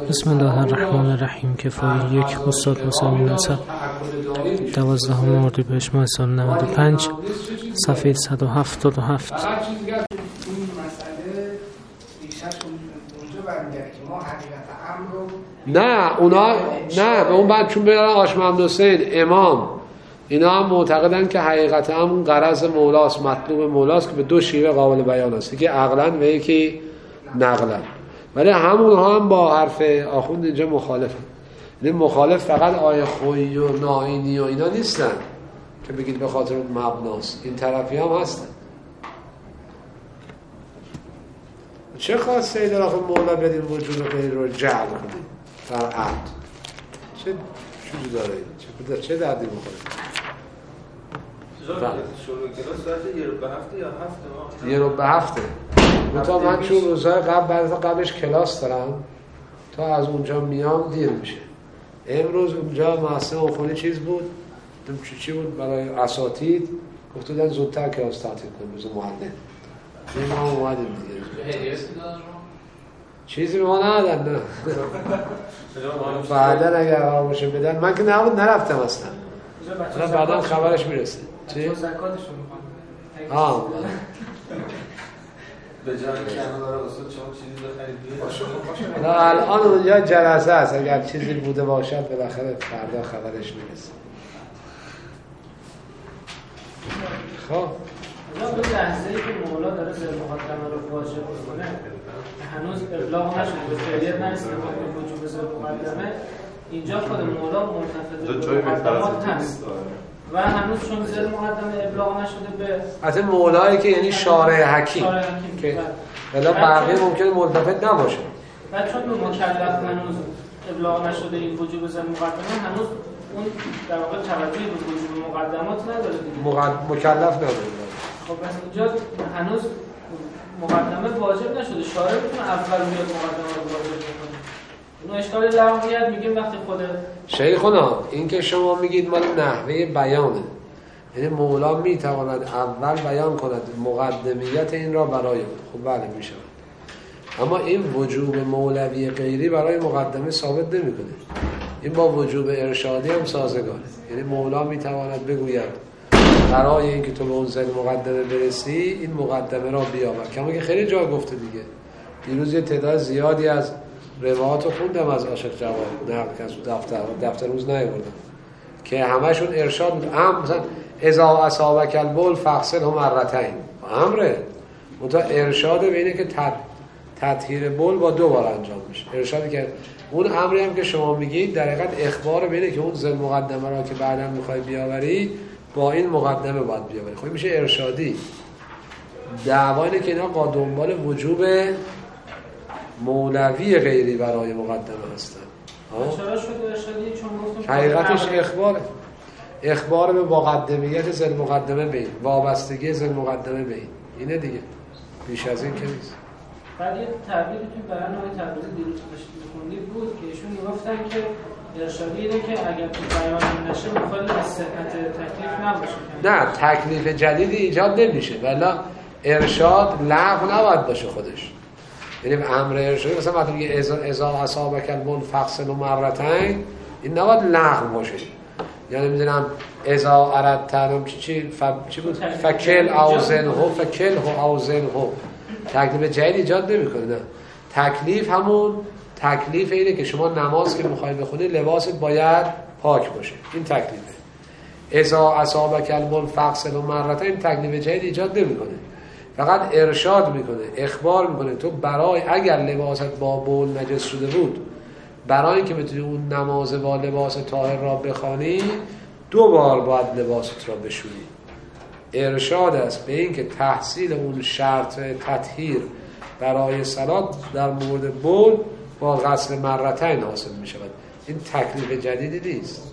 بسم الله الرحمن الرحیم. کفایه 1 استاد حسین نصر 12 اردیبهشت ماه سال 95 صفحه 177. نه اونا نه به اون بعد چون بیارن آش محمد حسین امام اینا هم معتقدن که حقیقت همون غرض مولاست، مطلوب مولاست که به دو شیوه قابل بیان است، یکی عقلا و یکی نقلا. ولی همونها هم با حرف آخوند اینجا مخالفن. یعنی مخالف فقط آیه خویی و ناینی و اینا نیستن که بگید به خاطر اون مبناست، این طرفی هم هستن. چه خواسته در آخر مولا بدین وجود غیر رو جعل کنید در عهد؟ چه چیزی داره این؟ چه دردی بخوره؟ شروع کلاس ساعت 1 به هفته یا هفته؟ 1 به هفته. تا من چون روزهای قبلش کلاس دارم تا از اونجا میام دیر میشه. امروز اونجا محصه اخوانی چیز بود، چی بود برای اساتید گفته بودن زودتر کلاس تعطیل کنیم روز معلم. ما اومدیم دیگه. چیزی به ما ندادن نه. بعدا اگر آموزش بدن من که نرفتم اصلا. بعدا خبرش میرسه. چی؟ زکاتشون میخوان. به جای که داره استاد شما چیزی بخرید. نه الان اونجا جلسه است، اگر چیزی بوده باشد بالاخره فردا خبرش میرسه. خب اون لحظه‌ای که مولا داره زیر مقدمه رو واجب می‌کنه هنوز ابلاغ نشده، به فعلیت نرسیده به وجوب زیر مقدمه، اینجا خود مولا منتفض به مقدمات هست و هنوز چون زیر مقدمه ابلاغ نشده به اصلا مولایی که یعنی شارع حکیم که ولی بقیه ممکنه ملتفت نباشه و چون به مکلف هنوز ابلاغ نشده این وجوب زیر مقدمه، هنوز اون در واقع توجهی به وجوب مقدمات نداره دیگه، مکلف نداره. خب پس اینجا هنوز مقدمه واجب نشده، شارع بتونه اول بیاد مقدمه رو واجب کنه. اون اشکال لغویت میگیم وقتی خود شیخنا این که شما میگید مال نحوه بیانه، یعنی مولا میتواند اول بیان کند مقدمیت این را برای خب بله میشود، اما این وجوب مولوی غیری برای مقدمه ثابت نمیکنه. این با وجوب ارشادی هم سازگاره. یعنی مولا میتواند بگوید برای اینکه تو به اون زن مقدمه برسی این مقدمه را بیاور، کما که خیلی جا گفته دیگه. دیروز یه تعداد زیادی از روایات رو خوندم از عاشق جواد، نقل کردم دفتر روز نیاوردم که همشون ارشاد بود. مثلا اذا اصابک البول فغسله مرتين، امره منتها ارشاد به اینه که تطهیر بول با 2 بار انجام میشه. ارشادی که اون امری هم که شما میگید در حقیقت اخبار به اینه که اون زل مقدمه را که بعداً میخوای بیاوری با این مقدمه باید بیاوری. خب میشه ارشادی. دعوا اینه که اینا با دنبال وجوب مولوی غیری برای مقدمه هستن. چرا شده ارشادی؟ چون گفتم حقیقتش اخبار به مقدمیت زل مقدمه به این، وابستگی زل مقدمه به این، اینه دیگه، بیش از این که نیست. بعد یه تعبیری تو بیان آقای تبریزی دیروز خوندید بود که ایشون میگفتن که ارشادی اینه که اگر تو بیان نشه مخالف از صحت تکلیف نباشه. نه تکلیف جدیدی ایجاد نمیشه، ولی ارشاد لغو نباید باشه خودش. یعنی امر ارشادی مثلا وقتی میگه اذا اصابک البول فغسله مرتين، این نباید لغو باشه. یعنی میدونم اذا اردت چی بود فکل او زنه تکلیف جدید ایجاد نمیکنه. نه، تکلیف همون تکلیف اینه که شما نماز که میخوای بخونی لباست باید پاک باشه، این تکلیفه. اذا اصابک البول فغسله مرتين این تکلیف جدید ایجاد نمیکنه، فقط ارشاد میکنه، اخبار میکنه تو برای اگر لباست با بول نجس شده بود، برای اینکه بتونی اون نماز با لباس طاهر را بخوانی 2 بار باید لباست را بشویی. ارشاد است به اینکه تحصیل اون شرط تطهیر برای صلات در مورد بول با غسل مرتين حاصل میشود. این تکلیف جدیدی نیست.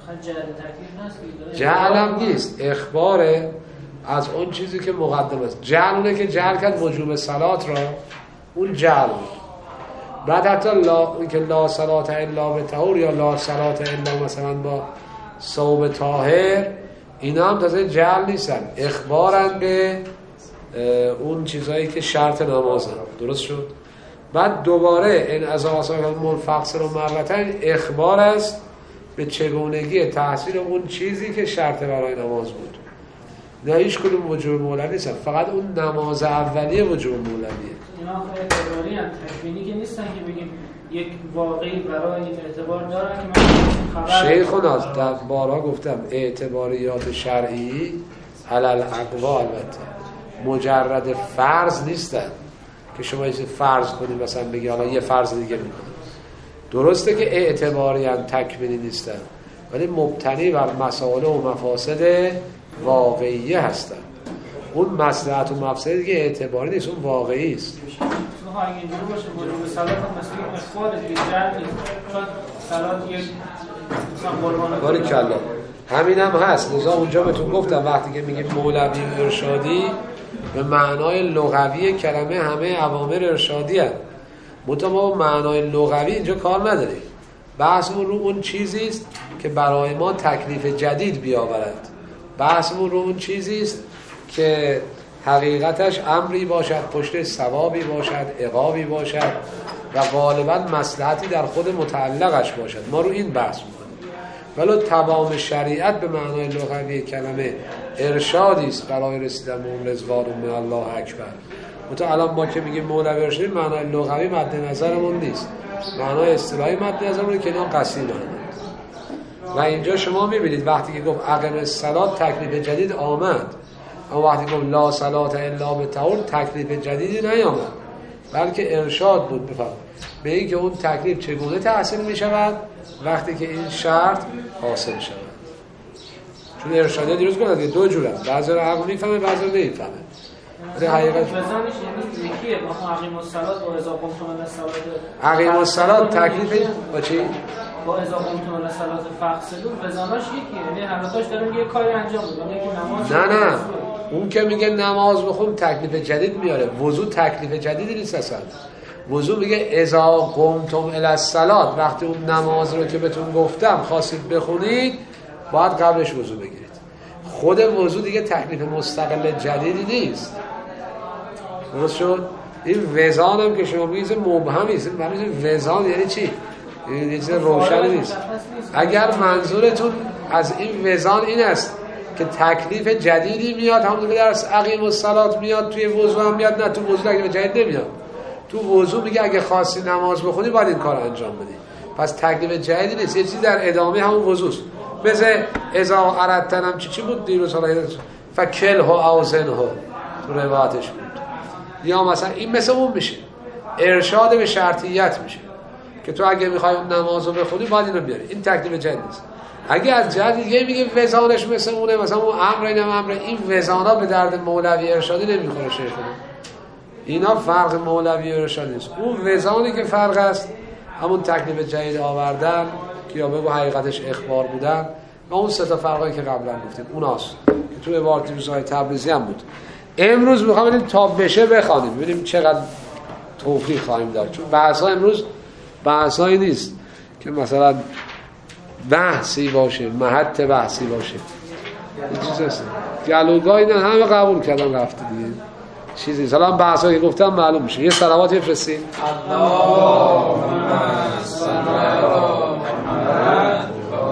جعل هم نیست، اخبار از اون چیزی که مقدم است. جعل اونه که جعل کرد وجوب صلات را، اون جعل بود. بعد حتی اون که لا صلات الا بطهور یا لا صلات الا مثلا با ثوب طاهر، اینا هم تازه جعل نیستن، اخبارن به اون چیزایی که شرط نمازن. درست شد؟ بعد دوباره این از آسان منفصل و مرتين اخبار است به چگونگی تحصیل اون چیزی که شرط برای نماز بود. نه هیچ کدوم وجوب مولوی نیست، فقط اون نماز اولیه وجوب مولویه. اینا اعتباری هم تکوینی که نیستن که بگیم یک واقعی برای این اعتبار دارن که من خبر شیخنا در بارها گفتم اعتباریات شرعی علل اقوا البته مجرد فرض نیستن که شما یه فرض کنید مثلا بگی حالا یه فرض دیگه میکنید. درسته که اعتباری هم تکوینی نیستن ولی مبتنی بر مسائل و مفاسد واقعیه هستن. اون مصلحت و مفسدی که اعتباری نیست اون واقعی است. اگه اینجوری باشه وجوب صلات هم مثلا اخبار دیگه جمع نیست، چون صلات یک مثلا قربانه باریکلا همین هم هست. لذا اونجا بهتون گفتم وقتی که میگیم مولوی ارشادی به معنای لغوی کلمه همه اوامر ارشادی هست، منتها ما معنای لغوی اینجا کار نداریم. بحثمون رو اون چیزی است که برای ما تکلیف جدید بیاورد. بحثمون رو اون چیزی است که حقیقتش امری باشد، پشت ثوابی باشد، عقابی باشد و غالبا مصلحتی در خود متعلقش باشد. ما رو این بحث می‌کنیم. ولی تمام شریعت به معنای لغوی کلمه ارشادی است برای رسیدن به رضوان من الله اکبر. مثلا الان ما که میگیم مولوی ارشادی معنای لغوی مد نظرمون نیست، معنای اصطلاحی مد نظرمون که اینا قصدی معنی. و اینجا شما می‌بینید وقتی که گفت اقم الصلات تکلیف جدید آمد، اما وقتی گفت لا صلات الا بطهور تکلیف جدیدی نیامد، بلکه ارشاد بود به این که اون تکلیف چگونه تحصیل می شود وقتی که این شرط حاصل شود. چون ارشاده دیروز گفتم که دو جوره، بعضی رو عقل میفهمه بعضی رو نمیفهمه. ولی حقیقت وزنش یعنی یکیه. ما اقیم الصلات با اذا قمتم الی الصلاه اقیم الصلات تکلیف با چی؟ با اذا قمتم الی الصلاه فاغسلوا وزنش یکیه، یعنی حرکتاش داره یه کاری انجام میده، یکی نماز. نه اون که میگه نماز بخون تکلیف جدید میاره، وضو تکلیف جدیدی نیست اصلا. وضو میگه اذا قمتم الی الصلاه، وقتی اون نماز رو که بهتون گفتم خواستید بخونید باید قبلش وضو بگیرید. خود وضو دیگه تکلیف مستقل جدیدی نیست. درست شد؟ این وزان هم که شما میگید مبهمی است. معنی وزان یعنی چی؟ این چیز روشن نیست. اگر منظورتون از این وزان این است که تکلیف جدیدی میاد، همون که در اقیم الصلات میاد توی وضو هم میاد، نه تو وضو تکلیف جدید نمیاد. تو وضو میگه اگه خواستی نماز بخونی باید این کار انجام بدی. پس تکلیف جدیدی نیست، یه چیزی در ادامه همون وضوست. مثل اذا اردتنم چی بود دیروز حالا فکله او زنه تو روایتش بود. یا مثلا این مثل اون میشه، ارشاد به شرطیت میشه که تو اگه میخوای اون نمازو بخونی باید اینو بیاری. این تکلیف جدید نیست. اگه از جهت دیگه میگه وزانش مثل اونه، مثلا اون امر اینم امر، این وزانا به درد مولوی ارشادی نمیخوره شیخ. اینا فرق مولوی ارشادی نیست. اون وزانی که فرق است همون تکلیف جدید آوردن که یا بگو حقیقتش اخبار بودن و اون سه تا فرقایی که قبلا گفتیم اوناست که تو عبارت روزهای تبریزی هم بود. امروز میخوام ببینیم تا بشه بخوانیم ببینیم چقدر توفیق خواهیم داشت. چون بحث‌ها امروز بحثایی نیست که مثلا بحثی باشه، محط بحثی باشه. این چیز هست. گلوگاهی نه، همه قبول کردن رفته دیگه. چیزی مثلا بحثایی که گفتم معلوم میشه. یه صلوات بفرستین. اللهم صل علی محمد.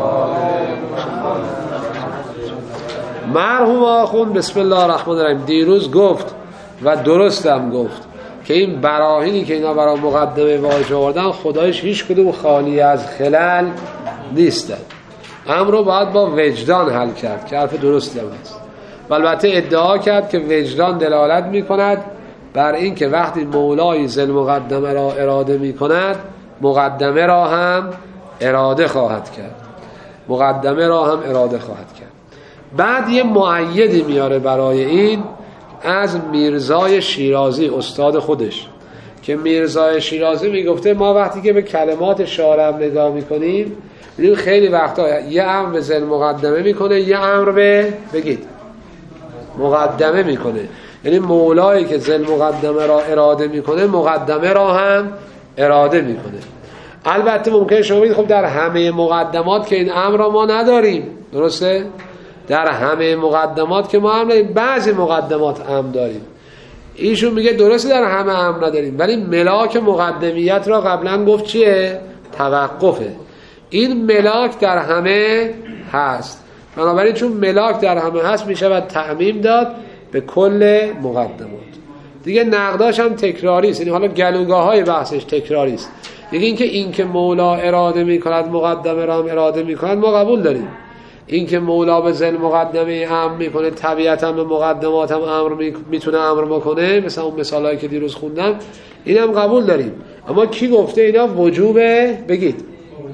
مرحوم آخوند بسم الله الرحمن الرحیم دیروز گفت و درستم گفت که این براهینی که اینا برای مقدمه واجه آوردن خدایش هیچ کدوم خالی از خلل نیستن. امر رو باید با وجدان حل کرد که حرف درستی هم هست. و البته ادعا کرد که وجدان دلالت میکند بر این که وقتی مولای ذل مقدمه را اراده میکند مقدمه را هم اراده خواهد کرد. مقدمه را هم اراده خواهد کرد. بعد یه مؤیدی میاره برای این از میرزای شیرازی استاد خودش که میرزای شیرازی میگفته ما وقتی که به کلمات شارع نگاه میکنیم میبینیم خیلی وقتا یه امر به ذل مقدمه میکنه یه امر به بگید مقدمه میکنه. یعنی مولایی که ذل مقدمه را اراده میکنه مقدمه را هم اراده میکنه. البته ممکنه شما بگید خب در همه مقدمات که این امر را ما نداریم، درسته؟ در همه مقدمات که ما هم نداریم، بعضی مقدمات هم داریم. ایشون میگه درسته در همه امر نداریم، ولی ملاک مقدمیت را قبلا گفت چیه؟ توقفه. این ملاک در همه هست، بنابراین چون ملاک در همه هست میشود تعمیم داد به کل مقدمات. دیگه نقداش هم تکراری است، یعنی حالا گلوگاه های بحثش تکراری است. یکی این که مولا اراده میکند مقدمه را هم اراده میکند ما قبول داریم. این که مولا به ذل مقدمه امر میکنه طبیعتا به مقدمات هم امر میتونه امر بکنه، مثلا اون مثالایی که دیروز خوندم اینم قبول داریم. اما کی گفته اینا وجوب بگید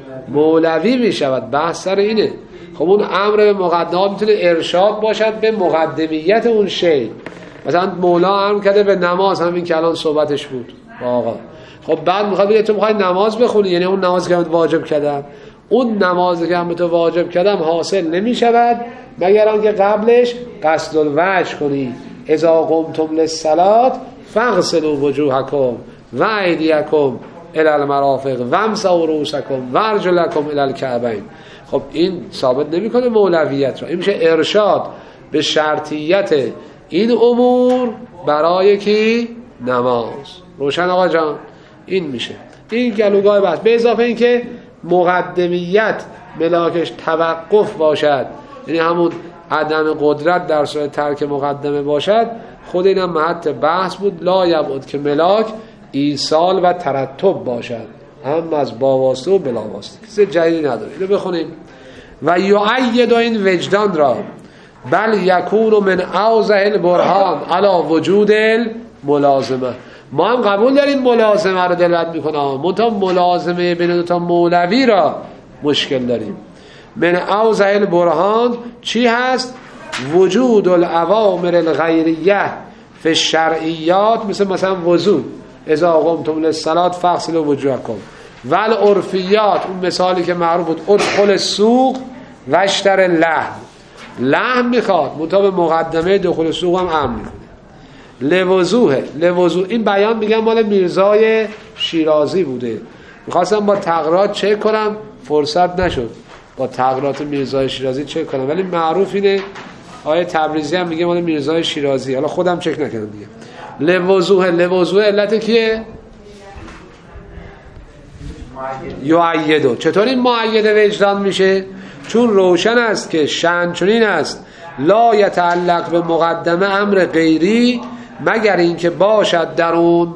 مولوی میشود؟ بحث سر اینه. خب اون امر به مقدمات میتونه ارشاد باشد به مقدمیت اون شی. مثلا مولا امر کرده به نماز، همین که الان صحبتش بود با آقا. خب بعد میخواد بگه تو میخوای نماز بخونی، یعنی اون نماز که واجب کردم، اون نمازی که هم تو واجب کردم حاصل نمیشود مگر آنکه قبلش قصد الوجه کنی. اذا قمتم للصلاة فاغسلوا وجوهکم و ایدیکم الی المرافق وامسحوا رؤوسکم وارجلکم الی الکعبین. خب این ثابت نمیکنه مولویت را، این میشه ارشاد به شرطیت این امور برای کی؟ نماز. روشن آقا جان؟ این میشه این گلوگاه بحث. به اضافه این که مقدمیت ملاکش توقف باشد، یعنی همون عدم قدرت در صورت ترک مقدمه باشد، خود اینم محط بحث بود. لا یبعد که ملاک ایصال و ترتب باشد، هم از با واسطه و بلا واسطه. کسی جدیدی نداره. اینو بخونیم. و یؤید این وجدان را بل یکون من اوضح البرهان علی وجود الملازمه. ما هم قبول داریم ملازمه رو دلالت میکنه، منتها ملازمه بین دو تا مولوی را مشکل داریم. من اوضح البرهان چی هست؟ وجود الاوامر الغیریه فی الشرعیات، مثلا وضو، اذا قمتم للصلاة فاغسلوا وجوهکم، والعرفیات، اون مثالی که معروف بود، ادخل السوق واشتر اللحم. لحم میخواد، منتها به مقدمه دخول سوق هم امر میکنه. لوضوح این بیان میگم مال میرزای شیرازی بوده. میخواستم با تقرات چک کنم، فرصت نشد با تقرات میرزای شیرازی چک کنم، ولی معروف اینه. آیه تبریزی هم میگه مال میرزای شیرازی، حالا خودم چک نکردم دیگه. لوضوح علت کیه؟ یؤیدو. چطور این مؤید وجدان میشه؟ چون روشن است که شأن چنین است لا یتعلق به مقدمه امر غیری مگر اینکه باشد در اون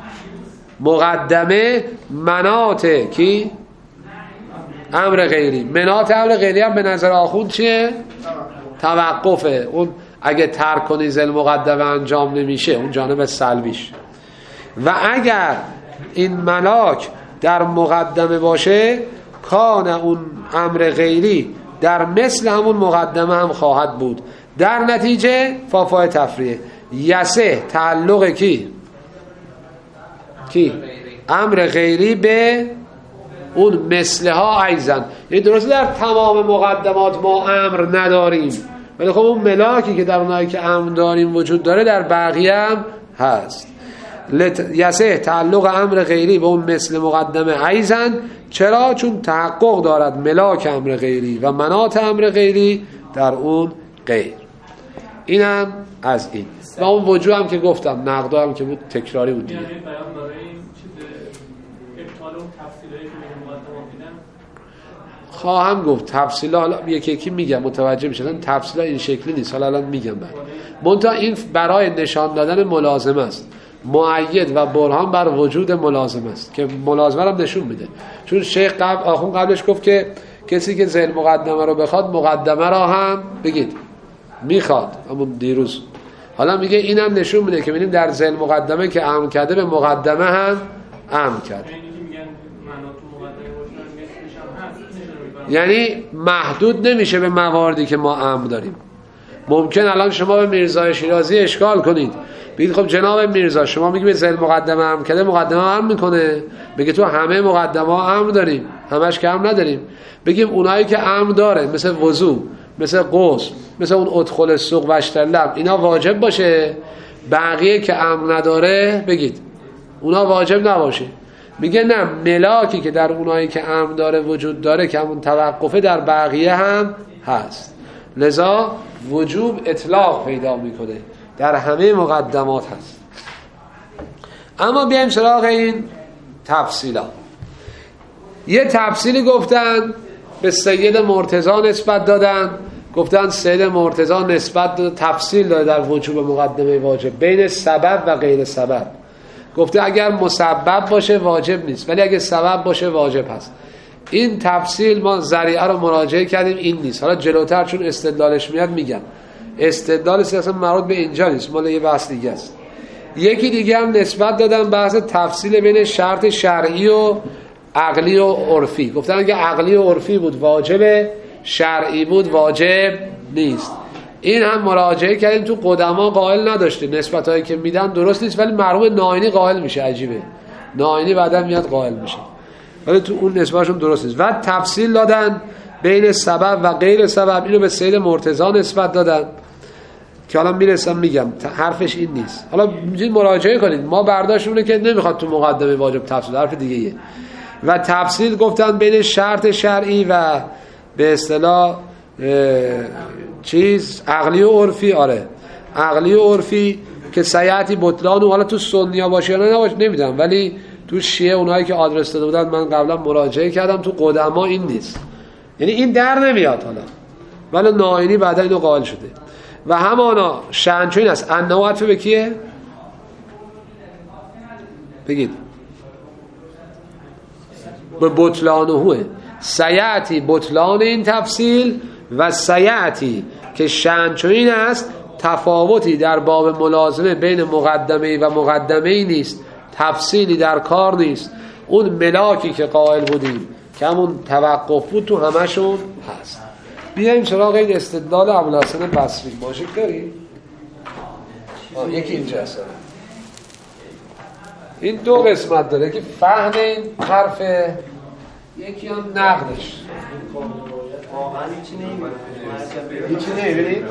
مقدمه مناط کی؟ امر غیری. مناط امر غیری هم به نظر آخوند چیه؟ توقفه. اون اگه ترک کنی ذل مقدمه انجام نمیشه، اون جانب سلبیش. و اگر این ملاک در مقدمه باشه کان اون امر غیری در مثل همون مقدمه هم خواهد بود. در نتیجه فافای تفریه یسه تعلق کی؟ امر غیری به اون مثله ها ایزن. یعنی درسته در تمام مقدمات ما امر نداریم، ولی خب اون ملاکی که در اونایی که امر داریم وجود داره در بقیه هم هست. یسه تعلق امر غیری به اون مثل مقدمه ایزن. چرا؟ چون تحقق دارد ملاک امر غیری و مناط امر غیری در اون غیر. اینم از این. و اون وجوه هم که گفتم، نقدا هم که بود تکراری بود دیگه. یعنی بیان برای این چیز ابطال اون تفصیلایی که میگم مقدمات میدن خواهم گفت تفصیلا، حالا یکی یکی میگم متوجه میشن تفصیلا این شکلی نیست، حالا الان میگم. بعد منتها این برای نشان دادن ملازمه است. مؤید و برهان بر وجود ملازمه است که ملازمه رو نشون میده. چون شیخ آخون قبلش گفت که کسی که ذیل مقدمه رو بخواد مقدمه را هم بگید میخواد، همون دیروز. حالا میگه اینم نشون میده که ببینیم در ذیل مقدمه که امر کرده به مقدمه هم امر کرده. یعنی محدود نمیشه به مواردی که ما امر داریم. ممکن الان شما به میرزای شیرازی اشکال کنید، بگید خب جناب میرزا شما میگی به ذیل مقدمه امر کرده، مقدمه امر میکنه. بگید تو همه مقدمه امر داریم، همش که امر نداریم. بگیم اونایی که امر داره مثل وضو، مثل غسل، مثل اون ادخل السوق و اشترلم، اینا واجب باشه. بقیه که امر نداره بگید اونا واجب نباشه. میگه نه، ملاکی که در اونایی که امر داره وجود داره که همون توقفه در بقیه هم هست، لذا وجوب اطلاق پیدا میکنه، در همه مقدمات هست. اما بیایم سراغ این تفصیلا. یه تفصیلی گفتن به سید مرتضی نسبت دادن، گفتن سید مرتضی نسبت داده تفصیل داده در وجوب مقدمه واجب بین سبب و غیر سبب. گفته اگر مسبب باشه واجب نیست، ولی اگه سبب باشه واجب هست. این تفصیل ما ذریعه رو مراجعه کردیم، این نیست. حالا جلوتر چون استدلالش میاد میگم. استدلال اصلا مربوط به اینجا نیست، مال یه بحث دیگه است. یکی دیگه هم نسبت دادن بحث تفصیل بین شرط شرعی و عقلی و عرفی. گفتن اگه عقلی و عرفی بود واجبه، شرعی بود واجب نیست. این هم مراجعه کردیم، تو قدما قائل نداشته، نسبتایی که میدن درست نیست، ولی مرحوم ناینی قائل میشه. عجیبه، ناینی بعدا میاد قائل میشه، ولی تو اون نسبتشون درست نیست. و تفصیل دادن بین سبب و غیر سبب، اینو به سید مرتضی نسبت دادن که حالا میرسم میگم حرفش این نیست. حالا میتونید مراجعه کنید، ما برداشتمونه که نمیخواد تو مقدمه واجب تفصیل، حرف دیگه ایه. و تفصیل گفتن بین شرط شرعی و به اصطلاح چیز عقلی و عرفی. آره عقلی و عرفی که سیعتی بطلان و حالا تو سنیا باشه یا نه نباشه نمیدونم، ولی تو شیعه اونایی که آدرس داده بودن من قبلا مراجعه کردم، تو قدما این نیست، یعنی این در نمیاد حالا، ولی ناینی بعدا اینو قائل شده. و همانا شأنچوین است. انه عطف به کیه؟ بگید. به بطلانهوه. سیعتی بطلان این تفصیل و سیعتی که شأنچوین است تفاوتی در باب ملازمه بین مقدمه و مقدمه نیست، تفصیلی در کار نیست. اون ملاکی که قائل بودیم که همون توقف بود تو همشون هست. بیاییم سراغ این استدلال ابوالحسن بصری. ماژیک داری؟ یکی اینجا هست. این دو قسمت داره که فهم این حرفه، یکی هم نقدش. واقعا هیچی نمیبینید؟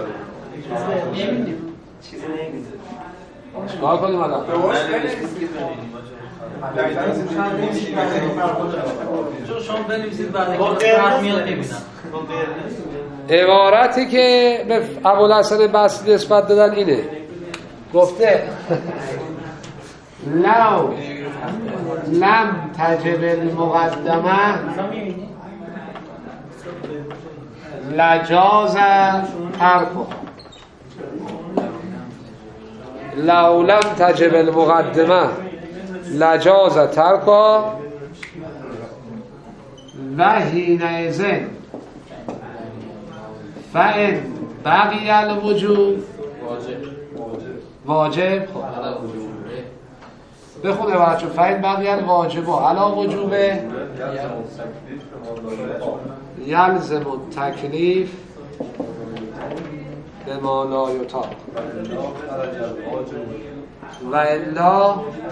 چیزی نمیبینید. چکار کنیم الان؟ شما بنویسید بعد که فرق میاد ببینم. عبارتی که به ابوالحسن بصری نسبت دادن اینه، گفته لو لم تجب المقدمه لجاز ترکها. لو لم تجب المقدمه لجاز ترکها و حینئذ فإن بقی الوجوب واجب. بخونه بچه. فإن بقی الواجب علی وجوب یلزم التکلیف بما لا یطاق و الا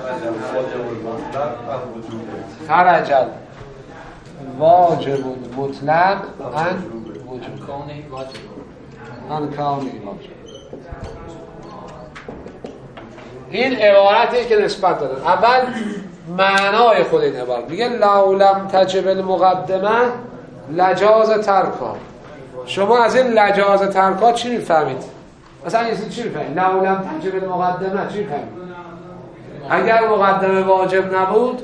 خرج واجب مطلق عن وجوب عن کونه واجب. این عبارتی که نسبت دادن. اول معنای خود این عبارت میگه لو لم تجب المقدمه لجاز ترکها. شما از این لجاز ترکها چی میفهمید؟ مثلا این چی میفهمید؟ لو لم تجب المقدمه چی میفهمید؟ اگر مقدمه واجب نبود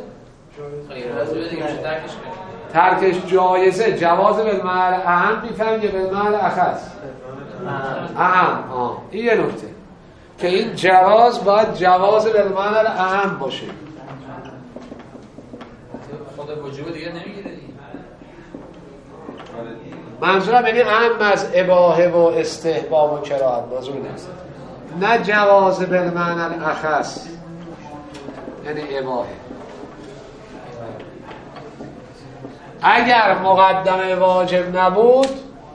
ترکش جایزه. جواز بالمعنی اهم میفهمید یا بالمعنی اخص؟ اهم. این یه نکته که این جواز باید جواز بالمعنی اهم باشه. خود وجوب دیگه نمیگیره دیگه. منظورم یعنی اهم از اباحه و استحباب و کراهت، منظور نیست. نه جواز بالمعنی اخص یعنی اباحه. اگر مقدمه واجب نبود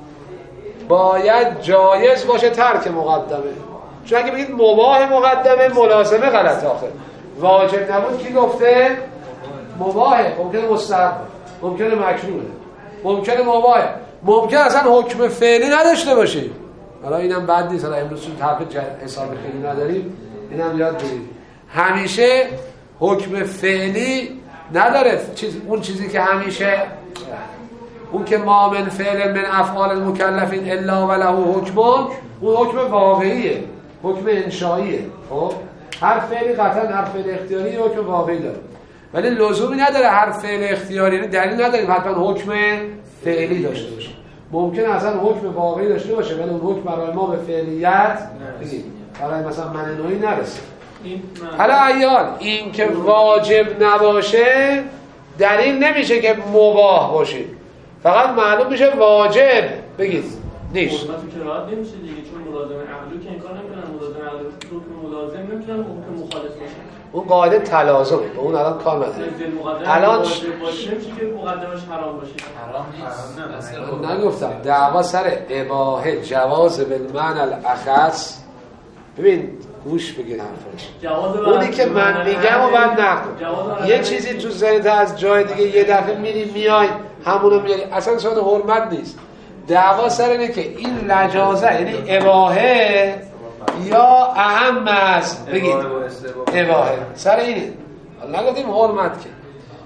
باید جایز باشه ترک مقدمه. چون اگه بگید مباح مقدمه ملازمه غلط. آخر واجب نبود کی گفته؟ مباحه. ممکنه مستحب، ممکنه مکروه، ممکنه مباحه، ممکنه اصلا حکم فعلی نداشته باشه. حالا اینم بد نیست، حالا امروز چون طرف حساب فعلی نداریم اینم یاد بگیرید. همیشه حکم فعلی نداره. اون چیزی که همیشه اون که ما من فعل من افعال المکلفین الا وله حکم، اون حکم واقعیه، حکم انشائیه. خب هر فعلی قطعا هر فعل اختیاری حکم واقعی داره، ولی لزومی نداره هر فعل اختیاری دلیل نداریم حتما حکم فعلی داشته باشه. ممکن اصلا حکم واقعی داشته باشه ولی اون حکم برای ما به فعلیت برای مثلا من نوعی نرسه. حالا ایال این که واجب نباشه دلیل نمیشه که مباح باشه، فقط معلوم میشه واجب بگید نیست. حکم کراهت نمیشه دیگه، چون ملازم عقلی که انکار نمیکنن، ملازم عقلی حکم ملازم نمیتونن حکم مخالف باشه. اون قاعده تلازمه، اون الان کار نداره. الان باشه نمیشه که مقدمش حرام باشه. حرام نیست. نگفتم دعوا سر اباحه جواز بالمعنى الاخص. ببین گوش بگیر حرفش، اونی که من میگم و بعد نکن یه چیزی تو ذهنت از جای دیگه یه دفعه میری میای همونو میاری، اصلا صورت حرمت نیست. دعوا سر اینه که این لجازه یعنی اباحه یا اهم است، بگید اباحه سر اینه، نگفتیم حرمت که،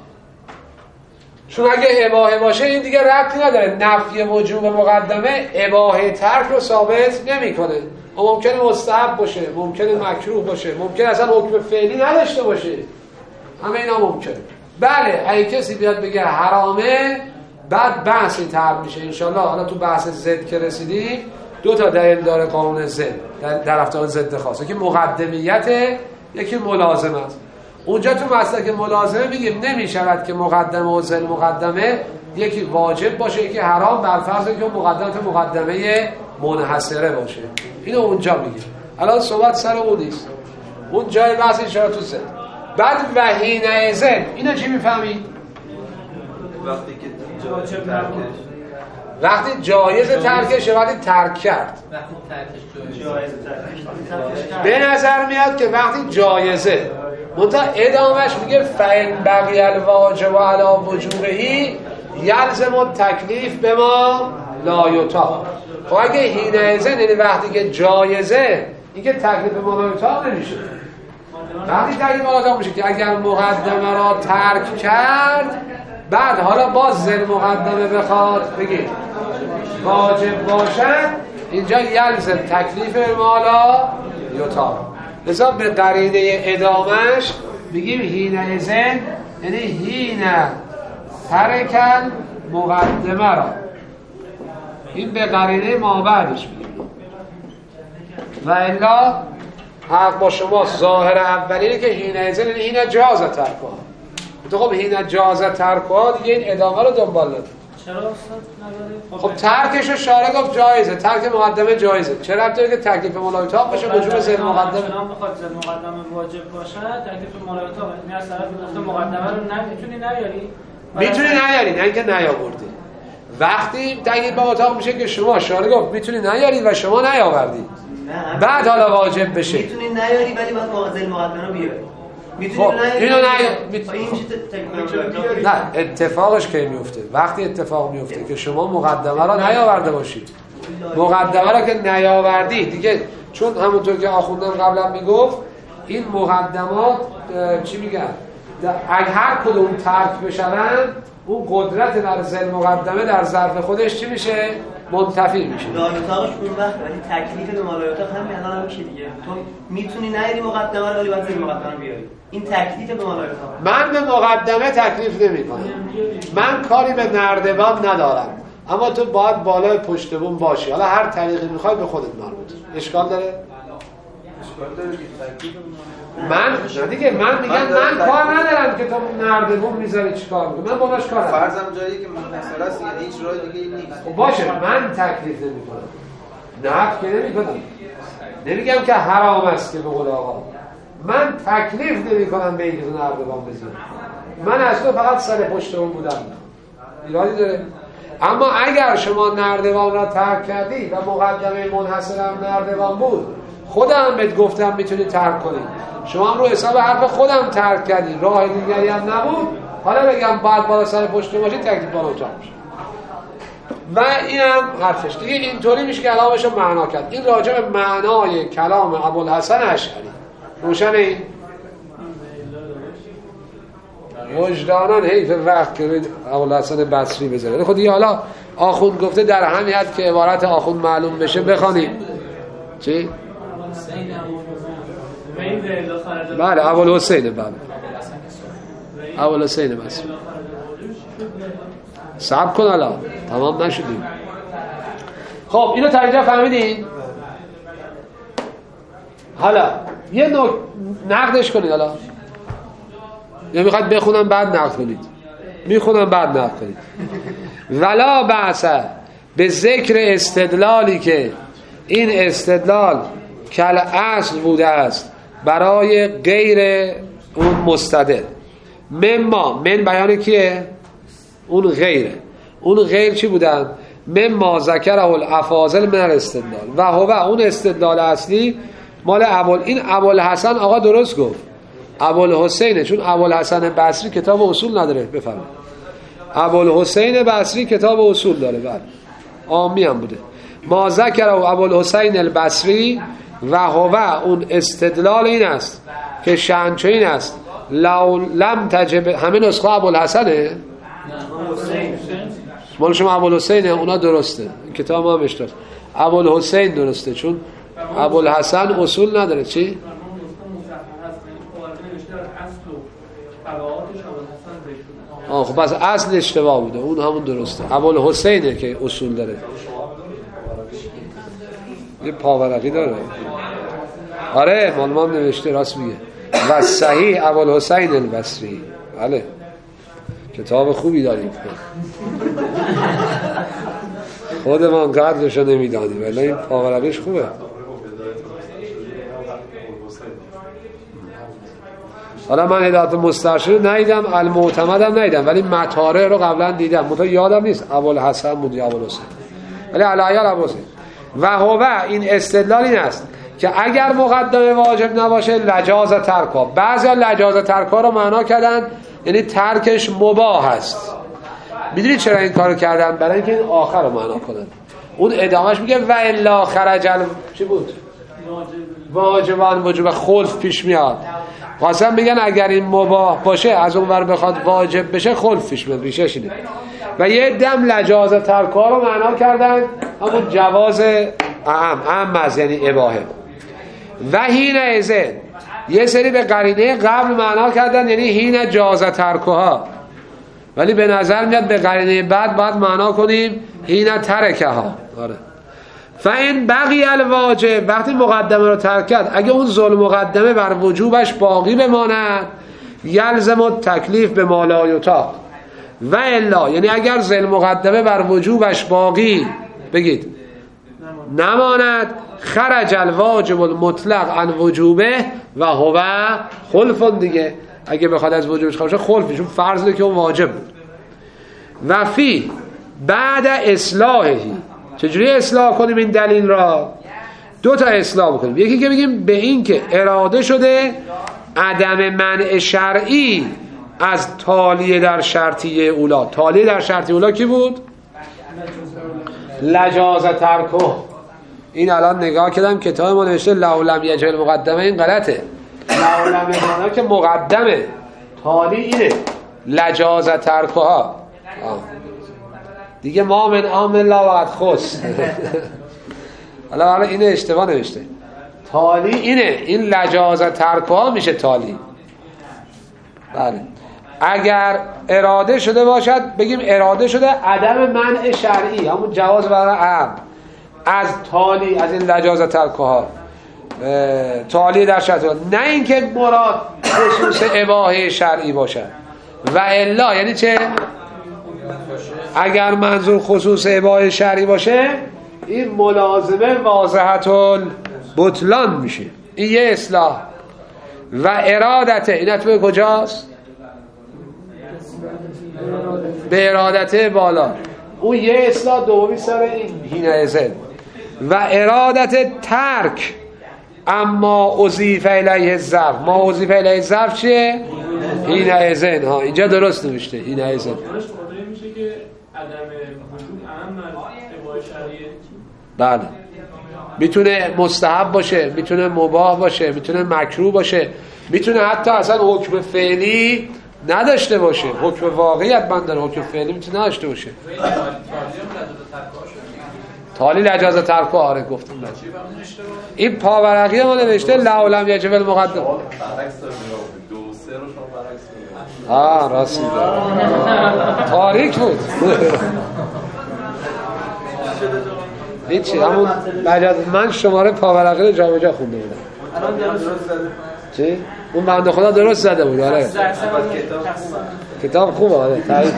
چون اگه اباحه باشه این دیگه ربطی نداره، نفی وجوب مقدمه اباحه ترک رو ثابت نمیکنه. ممکنه مستحب باشه، ممکنه مکروه باشه، ممکنه اصلا حکم فعلی نداشته باشه، همه اینا ممکنه. بله اگه کسی بیاد بگه حرامه بعد بحثی طرح میشه انشالله. حالا تو بحث ضد که رسیدیم دو تا دلیل داره قانون ضد در رفتار ضد خاص، یکی مقدمیت یکی ملازمه است. اونجا تو مسئله که ملازمه میگیم نمیشود که مقدمه و ضد مقدمه یکی واجب باشه یکی حرام، بر فرض که مقدمه منحصره باشه. اینو اونجا میگیم. الان صحبت سر اون نیست، اون جای بحث اشاره تو ضد. بعد وحینه ضد اینو چی میفهمید؟ وقتی که وقتی جایز ترکشه، وقتی ترک کرد به نظر میاد که وقتی جایزه منتها ادامش میگه فَإِنْ بَقِیَ الْوَاجِبُ عَلَى وُجُوبِهِ یلزم التکلیف به ما لا یطاق. خب اگه حینئذ یعنی وقتی که جایزه این که تکلیف به ما لا یطاق نمیشه. وقتی تکلیف ما لا یطاق میشه که اگر مقدمه را ترک کرد بعد حالا باز زل مقدمه بخواد بگید واجب باشد، اینجا یلزم تکلیف به ما لا یطاق. لذا به قرینه ادامش میگیم حینئذ یعنی حین ترکن مقدمه را، این به قرینه ما بعدش میگیم. و الا حق با شما ظاهر اولیه که حینئذ یعنی حین جاز ترکها. تو خب حین جاز ترکها دیگه این ادامه رو دنبال نداره. چرا استاد نداره؟ خب ترکش رو شارع گفت جایزه، ترک مقدمه جایزه، چرا ربطی داره که تکلیف ملایطاق باشه وجوب زل مقدمه؟ چون بخواد زل مقدمه واجب باشه تکلیف ملایطاق این از طرف گفته مقدمه رو نمیتونی نیاری، میتونی نیاری، نه اینکه نیاوردی. وقتی تکلیف ملایطاق میشه که شما شارع گفت میتونی نیاری و شما نیاوردی، بعد حالا واجب بشه. میتونی نیاری ولی باید زل مقدمه رو بیاری. خب اینو نه اتفاقش کی میفته؟ وقتی اتفاق میفته که شما مقدمه را نیاورده باشید. مقدمه را که نیاوردی دیگه، چون همونطور که آخوندم قبلا میگفت این مقدمات چی میگن؟ اگه هر کدوم ترک بشن اون قدرت در زل مقدمه در ظرف خودش چی میشه؟ منتفی میشه. لایطاقش اون وقت ولی تکلیف به مالایطاق همین الان میشه دیگه. تو میتونی نیاری مقدمه رو ولی باید زیر مقدمه بیاری. این تکلیف به مالایطاق. من به مقدمه تکلیف نمی‌کنم. من کاری به نردبان ندارم. اما تو باید بالای پشت بوم باشی. حالا هر طریقی میخوای به خودت مربوطه. اشکال داره؟ اشکال داره که تکلیف من دیگه من میگم من کار ندارم که تو نردبون میذاری چیکار می‌کنی. من باهاش کار ندارم. فرضم جایی که منحصر است یعنی هیچ راه دیگه نیست. خب باشه من تکلیف نمی‌کنم. نفی که نمی‌کنم. نمیگم که حرام است که به قول آقا. من تکلیف نمی‌کنم به اینکه تو نردبان بذاری. من از تو فقط سر پشت اون بودم. ایرادی داره؟ اما اگر شما نردبان را ترک کردی و مقدمه منحصر هم نردبان بود، خودم بهت گفتم میتونی ترک کنی، شما هم رو حساب حرف خودم ترک کردی، راه دیگری هم نبود، حالا بگم بعد بالا سر پشت باشی تکلیف با اتاق میشه. و اینم حرفش دیگه اینطوری میشه که کلامش رو معنا کرد. این راجع به معنای کلام ابوالحسن اشعری روشن. این وجدانان حیف وقت که ابوالحسن بصری بذاره. خود دیگه حالا آخوند گفته در همین حد که عبارت آخوند معلوم بشه بخوانیم. چی؟ بله ابوالحسین، بله ابوالحسین بس. صبر کن الان تمام نشدیم. خب اینو تا اینجا فهمیدین؟ حالا یه نقدش کنید. حالا یا میخواد بخونم بعد نقد کنید؟ میخونم بعد نقد کنید. ولا بأس به ذکر استدلالی که این استدلال کل اصل بوده است برای غیر اون مستدل. من بیان کیه؟ اون غیره. اون غیر چی بودن؟ مما ذکره الافاضل من الاستدلال و هو اون استدلال اصلی مال این ابوالحسن. آقا درست گفت ابوالحسینه، چون ابوالحسن بصری کتاب اصول نداره. بفرمایید ابوالحسین بصری کتاب اصول داره. بله عامی هم بوده. ما ذکره ابوالحسین البصری و هو اون استدلال این است که شأنش این است لم تجب. همه نسخه ابوالحسنه؟ مال شما ابوالحسینه، اونا درسته. این کتاب ما هم اشتباه. ابوالحسین درسته چون ابوالحسن اصول نداره. چی؟ خب پس اصل اشتباه بوده، اون همون درسته. ابوالحسینه که اصول داره. یه پاورقی داره. آره مال ما هم نوشته، راست میگه. و صحیح ابوالحسین البصری. بله کتاب خوبی داریم. خود ما قدرشو نمیدانیم ولی این پاورقیش خوبه. حالا من هدایت مسترشد ندیدم، المعتمدم ندیدم، ولی مطارح رو قبلا دیدم. منتها یادم نیست ابوالحسن بود یا ابوالحسین، ولی علایال ابوالحسین. و هو این استدلال این است که اگر مقدمه واجب نباشه لجاز ترکا. بعضی لجاز ترکا رو معنا کردن یعنی ترکش مباح است. میدونید چرا این کارو کردن؟ برای اینکه این آخر رو معنا کنن. اون ادامهش میگه و الا خرج چی بود؟ واجبان وجوب خلف پیش میاد. قاسم میگن اگر این مباح باشه از اون ور بخواد واجب بشه خلف پیش میاد. ریشش اینه. و یه دم لجاز ترکا رو معنا کردن همون جواز اعم از یعنی اباحه. و هین ازن یه سری به قرینه قبل معنا کردن یعنی هین جاز ترکها، ولی به نظر میاد به قرینه بعد باید معنا کنیم هین ترکها. آره. فاین بقی الواجب وقتی مقدمه رو ترک کرد اگه اون ذل مقدمه بر وجوبش باقی بماند یلزم التکلیف به ما لا یطاق. و الا یعنی اگر ذل مقدمه بر وجوبش باقی بگید نماند خرج الواجب المطلق عن وجوبه و هو خلف. دیگه اگه بخواد از وجوبش خارج خلف، چون فرض که اون واجب بود. و فی بعد اصلاحی چجوری اصلاح کنیم این دلیل را؟ دو تا اصلاح بکنیم. یکی که بگیم به این که اراده شده عدم منع شرعی از تالیه در شرطیه اولا. تالیه در شرطیه اولا کی بود؟ لجاز ترکه. این الان نگاه کردم کتاب ما نوشته لولم یجل مقدمه، این غلطه. لولم که مقدمه تالی اینه لجاز ترکه ها دیگه ما من آمن لا وقت خص. حالا اینه اشتباه نوشته. تالی اینه، این لجاز ترکه ها میشه تالی. بله اگر اراده شده باشد بگیم اراده شده عدم منع شرعی همون جواز برای عام از تالی از این لجاز ترکه ها تالی در شرط، نه اینکه مراد خصوص اباحه شرعی باشد. و الا یعنی چه؟ اگر منظور خصوص اباحه شرعی باشه این ملازمه واضحت البطلان میشه. این یه اصلاح. و ارادته این اتبه کجاست؟ به ارادته بالا. اون یه اصلاح دومی سر این هینه. و ارادت ترک اما اضیف الیه الظرف. ما اضیف الیه الظرف چیه؟ هینه ازن. ها اینجا درست نوشته هینه ازن. میشه که عدم وجود اهم از اباحه شرعیه. بله میتونه مستحب باشه، میتونه مباح باشه، میتونه مکروه باشه، میتونه حتی اصلا حکم فعلی نداشته باشه. حکم واقعیت من داره، حکم فعلی میتونه نداشته باشه. حالی لجاز ترک آره گفتم این پاورقی ما نوشته لعلم یجب المقدم. برعکس دو سه رو شما برعکس راست تاریک بود. هیچی همون من شماره پاورقی رو جا به جا خونده بودم. الان درست زده. چی؟ اون بنده خدا درست زده بود. آره کتاب خوبه. آره تایید.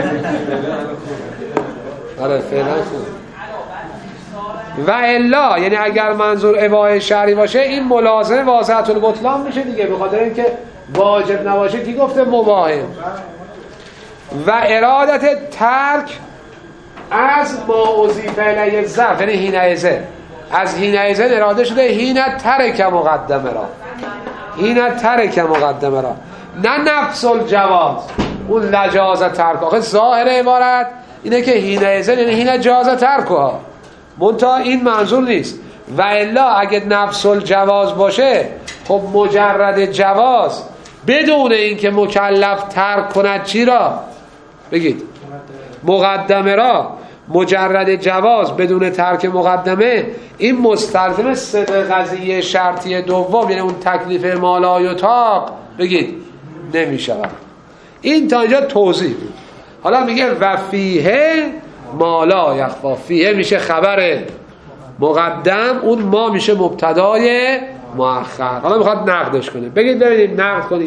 آره فعلا خوب. و الا یعنی اگر منظور اباحه شرعی باشه این ملازمه واضحة البطلان میشه دیگه، به خاطر اینکه واجب نباشه کی گفته مباحه. و ارادت ترک از ما اضیف الیه الظرف یعنی حینئذ، از حینئذ اراده شده حین ترک مقدمه را، حین ترک مقدمه را، نه نفس الجواز اون لجاز ترک. آخه ظاهر عبارت اینه که حینئذ یعنی حین جاز ترکها، منتها این منظور نیست. و الا اگه نفس الجواز باشه خب مجرد جواز بدون اینکه مکلف ترک کند چی را بگید مقدمه را، مجرد جواز بدون ترک مقدمه این مستلزم صدق قضیه شرطی دوم یعنی اون تکلیف ما لا یطاق بگید نمی شود. این تا اینجا توضیح بود. حالا میگه و فیه ما لا یخفی، فیه میشه خبر مقدم، اون ما میشه مبتدای مؤخر. حالا میخواد نقدش کنه، بگید ببینیم نقد کنید.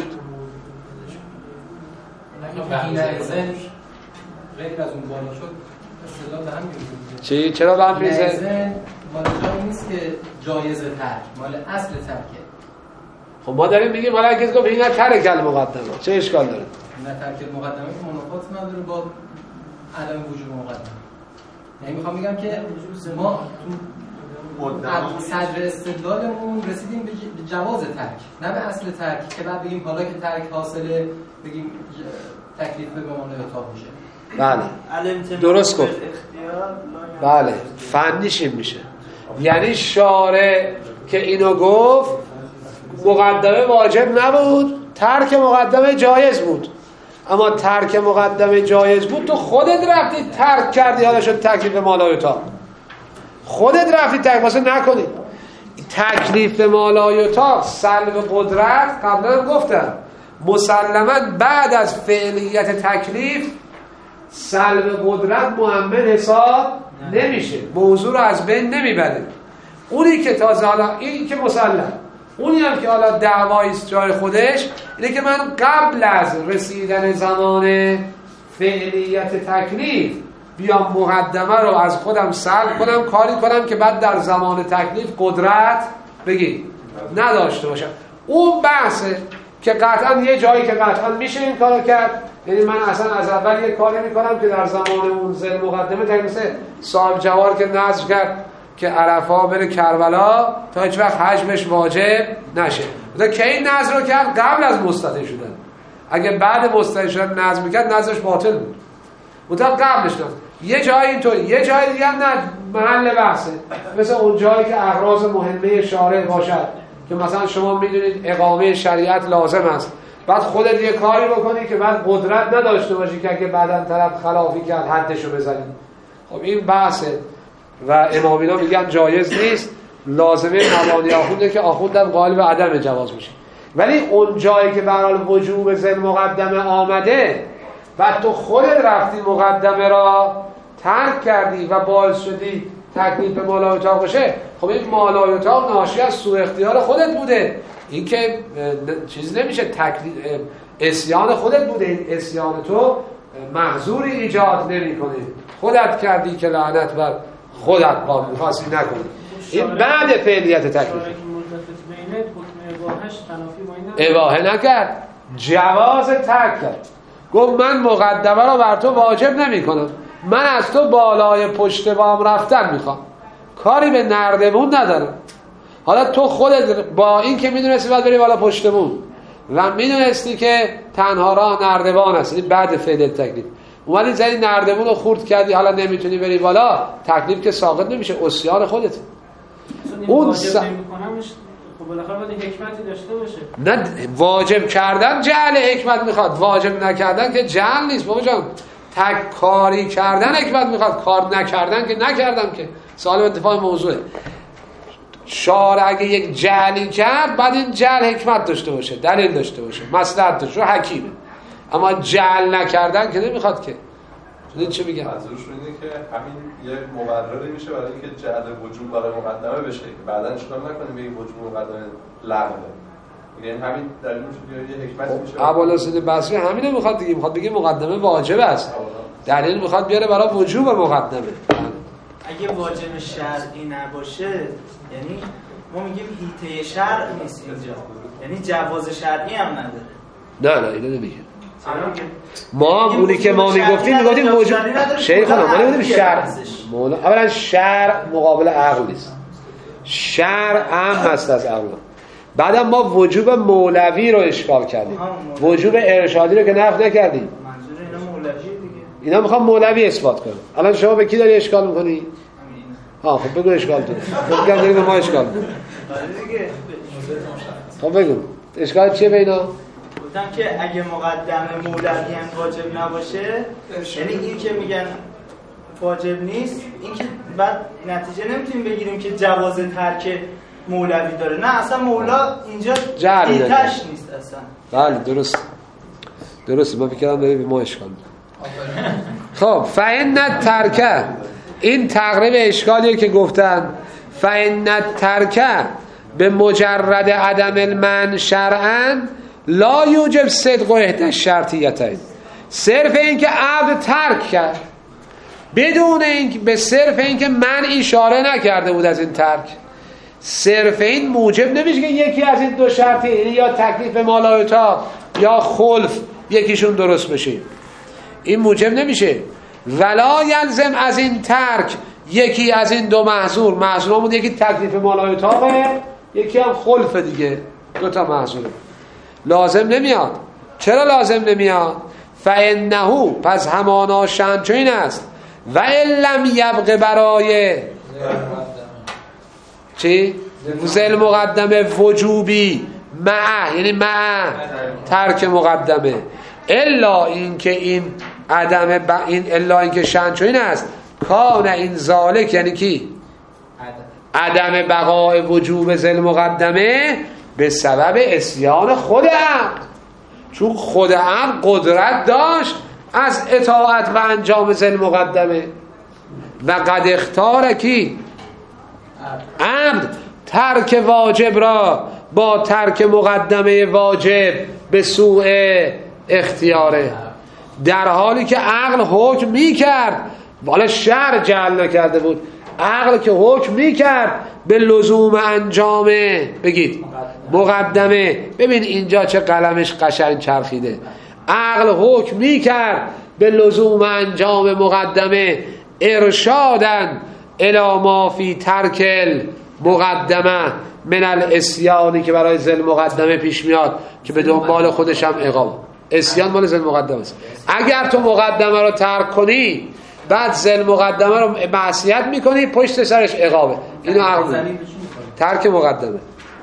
غیر از اون بالا شد اصطلاح به هم می‌ریزه. چی؟ چرا به هم می‌ریزه؟ مال جایی نیست که جایز ترک، مال اصل ترکه. خب ما داریم میگیم حالا اگه گفت این ترک المقدمه چه اشکال داره؟ نه ترک المقدمه که منافات نداره با عدم وجود مقدمه. یعنی میخوام بگم که ما تو صدر استدلالمون رسیدیم به جواز ترک، نه به اصل ترک که بعد بگیم حالا که ترک حاصله بگیم تکلیف به معنای اتاق میشه. بله درست گفت. بله فنیش این میشه. یعنی شارع که اینو گفت مقدمه واجب نبود، ترک مقدمه جایز بود. اما ترک مقدمه جایز بود تو خودت رفتی ترک کردی، حالا شد تکلیف مالایوتا، خودت رفتی ترک واسه نکنی. تکلیف مالایوتا سلب قدرت قبلا گفتم مسلماً بعد از فعلیت تکلیف سلب قدرت مؤمن حساب نمیشه، موضوع رو از بین نمیبره. اونی که تازه حالا این که مسلم، اونی هم که حالا دعواییست جای خودش اینه که من قبل از رسیدن زمان فعلیت تکلیف بیام مقدمه رو از خودم سلب کنم، کاری کنم که بعد در زمان تکلیف قدرت بگی نداشته باشم. اون بحثه که قطعا یه جایی که قطعا میشه این کارو کرد. یعنی من اصلا از اول یه کاری میکنم که در زمان اون زل مقدمه تا مثل صاحب جوار که نذر کرد که عرفا بره کربلا تا هیچ وقت حجمش واجب نشه. مثلا که این نذر رو کرد قبل از مستطیع شدن. اگه بعد مستطیع شدن نذر میکرد نذرش باطل بود. مثلا قبلش نذر. یه جایی اینطوری، یه جایی دیگه نه محل بحثه. مثل اون جایی که اغراض مهمه شارع باشد که مثلا شما میدونید اقامه شریعت لازم است، بعد خودت یه کاری بکنی که بعد قدرت نداشته باشی که اگه بعداً طرف خلافی کرد حدشو بزنی. خب این بحثه و امامینا میگن جایز نیست. لازمه مبانی آخونده که آخوندن قائل به عدم جواز میشه. ولی اون جایی که برای وجوب ذل مقدمه آمده و تو خودت رفتی مقدمه را ترک کردی و باعث شدی تکلیف مالایوتاق بشه، خب این مالایوتاق ناشی از سوء اختیار خودت بوده. این که چیز نمیشه، تکلیف عصیان خودت بوده. این عصیان تو محظوری ایجاد نمی‌کنه، خودت کردی که لعنت بر خودت باد می‌خواستی نکنی. این بعد فعلیت تکلیف. اباحه نکرد، جواز ترک کرد. گفت من مقدمه رو بر تو واجب نمی‌کنم، من از تو بالای پشت بام رفتن میخوام، کاری به نردبون ندارم. حالا تو خودت با این که میدونستی باید بری بالا پشت بون و میدونستی که تنها راه نردبان است، این بعد فعل تکلیف اومدی زدی نردبون رو خورد کردی، حالا نمیتونی بری بالا، تکلیف که ساقط نمیشه، عصیان خودت. اون خب بالاخره باید حکمتی داشته باشه. نه واجب کردن جعل حکمت میخواد، واجب نکردن که جعل نیست بابا جان. تک کاری کردن حکمت میخواد، کار نکردن که نکردم که سوال انتفاع موضوعه. شارع اگه یک جعلی کرد بعد این جعل حکمت داشته باشه، دلیل داشته باشه، مصلحت داشته باشه، حکیمه. اما جعل نکردن که نمیخواد که. این چه میگه؟ منظورشون اینه که همین یه مبرری میشه برای اینکه جعل وجوب برای مقدمه بشه که بعداً چیکار نکنیم بگیم وجوب مقدمه لغوه. یعنی همین دلیل میشه یه حکمت میشه. ابوالحسن بصری همینو میخواد دیگه، میخواد بگه مقدمه واجب است. دلیل میخواد بیاره برای وجوب مقدمه. اگه واجب شرعی نباشه یعنی ما میگیم هیته شرع نیست اینجا، یعنی جواز شرعی هم نداره. نه اینو نمیگه. ما اونی که ما میگفتیم وجوب شیخ خانم، ما نمیگیم شرع. اولا شرع مقابل عقل نیست. شرع اهم است از عقل. بعدم ما وجوب مولوی رو اشکال کردیم، وجوب ارشادی رو که نفی نکردیم. منظور اینا مولوی دیگه. اینا میخوام مولوی اثبات کنه. الان شما به کی داری اشکال میکنی؟ خب بگو اشکال تو. بگم داری به ما اشکال میکنی. خب بگو اشکال چیه به اینا؟ گفتم که اگه مقدمه مولوی هم واجب نباشه، یعنی این که میگن واجب نیست، این که بعد نتیجه نمیتونیم بگیریم که جواز ترک مولوی داره. نه اصلا مولا اینجا هیتش نیست اصلا. بله درست من فکر کردم داری به ما اشکال میکنی. خب فإن الترک، این تقریب اشکالیه که گفتن فإن الترک به مجرد عدم المنع شرعا لا یوجب صدق و احدى الشرطیتین. صرف این که عبد ترک کرد بدون این به صرف این که من اشاره نکرده بود از این ترک، صرف این موجب نمیشه که یکی از این دو شرطی یا تکلیف ما لا یطاق یا خلف یکیشون درست بشه. این موجب نمیشه. ولا یلزم از این ترک یکی از این دو محظورمون یکی تکلیف ما لا یطاقه، یکی هم خلف دیگه، دو تا محظوره. لازم نمیاد. چرا لازم نمیاد؟ فانه، پس همانا شأن چو این است و ان لم یبق برای چی؟ ذل مقدمه وجوبی مع، یعنی مع ترک مقدمه، الا اینکه این عدم الا اینکه شأن چو این است کان این ذالک، یعنی کی؟ عدم بقای وجوب ذل مقدمه به سبب اسیان خود عبد، چون خود عبد قدرت داشت از اطاعت و انجام ذل مقدمه و قد اختار کی؟ عبد ترک واجب را با ترک مقدمه واجب به سوء اختیاره، در حالی که عقل حکم میکرد، والا شرع جعل نکرده بود، عقل که حکم میکرد به لزوم انجام بگید مقدمه. ببین اینجا چه قلمش قشنگ چرخیده. عقل حکم میکرد به لزوم انجام مقدمه ارشادن الی ما فی ترک مقدمه من الاسیانی که برای ذل مقدمه پیش میاد که به دنبال خودش هم عقاب. اسیان مال ذل مقدمه است. اگر تو مقدمه رو ترک کنی بعد ذل مقدمه رو معصیت میکنی، پشت سرش عقابه. اینو عقل ترک مقدمه،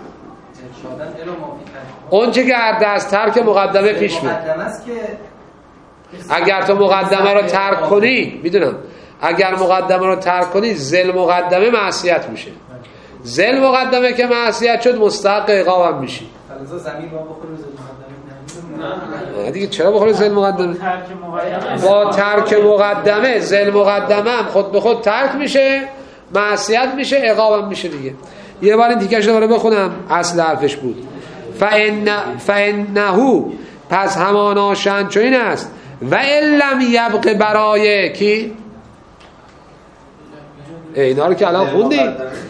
اون چه که از ترک مقدمه پیش میاد. اگر تو مقدمه رو ترک کنی، میدونم اگر مقدمه رو ترک کنی ذل مقدمه معصیت میشه. ذل مقدمه که معصیت شد مستحق عقاب هم میشی. نه دیگه چرا بخوری ذل مقدمه؟ با ترک مقدمه ذل مقدمه هم خود به خود ترک میشه، معصیت میشه، عقاب هم میشه دیگه. یه بار این تیکش دوباره بخونم، اصل حرفش بود. فانه، پس همانا شأن چو این است و ان لم یبق برای کی؟ اینا رو که الان خوندی.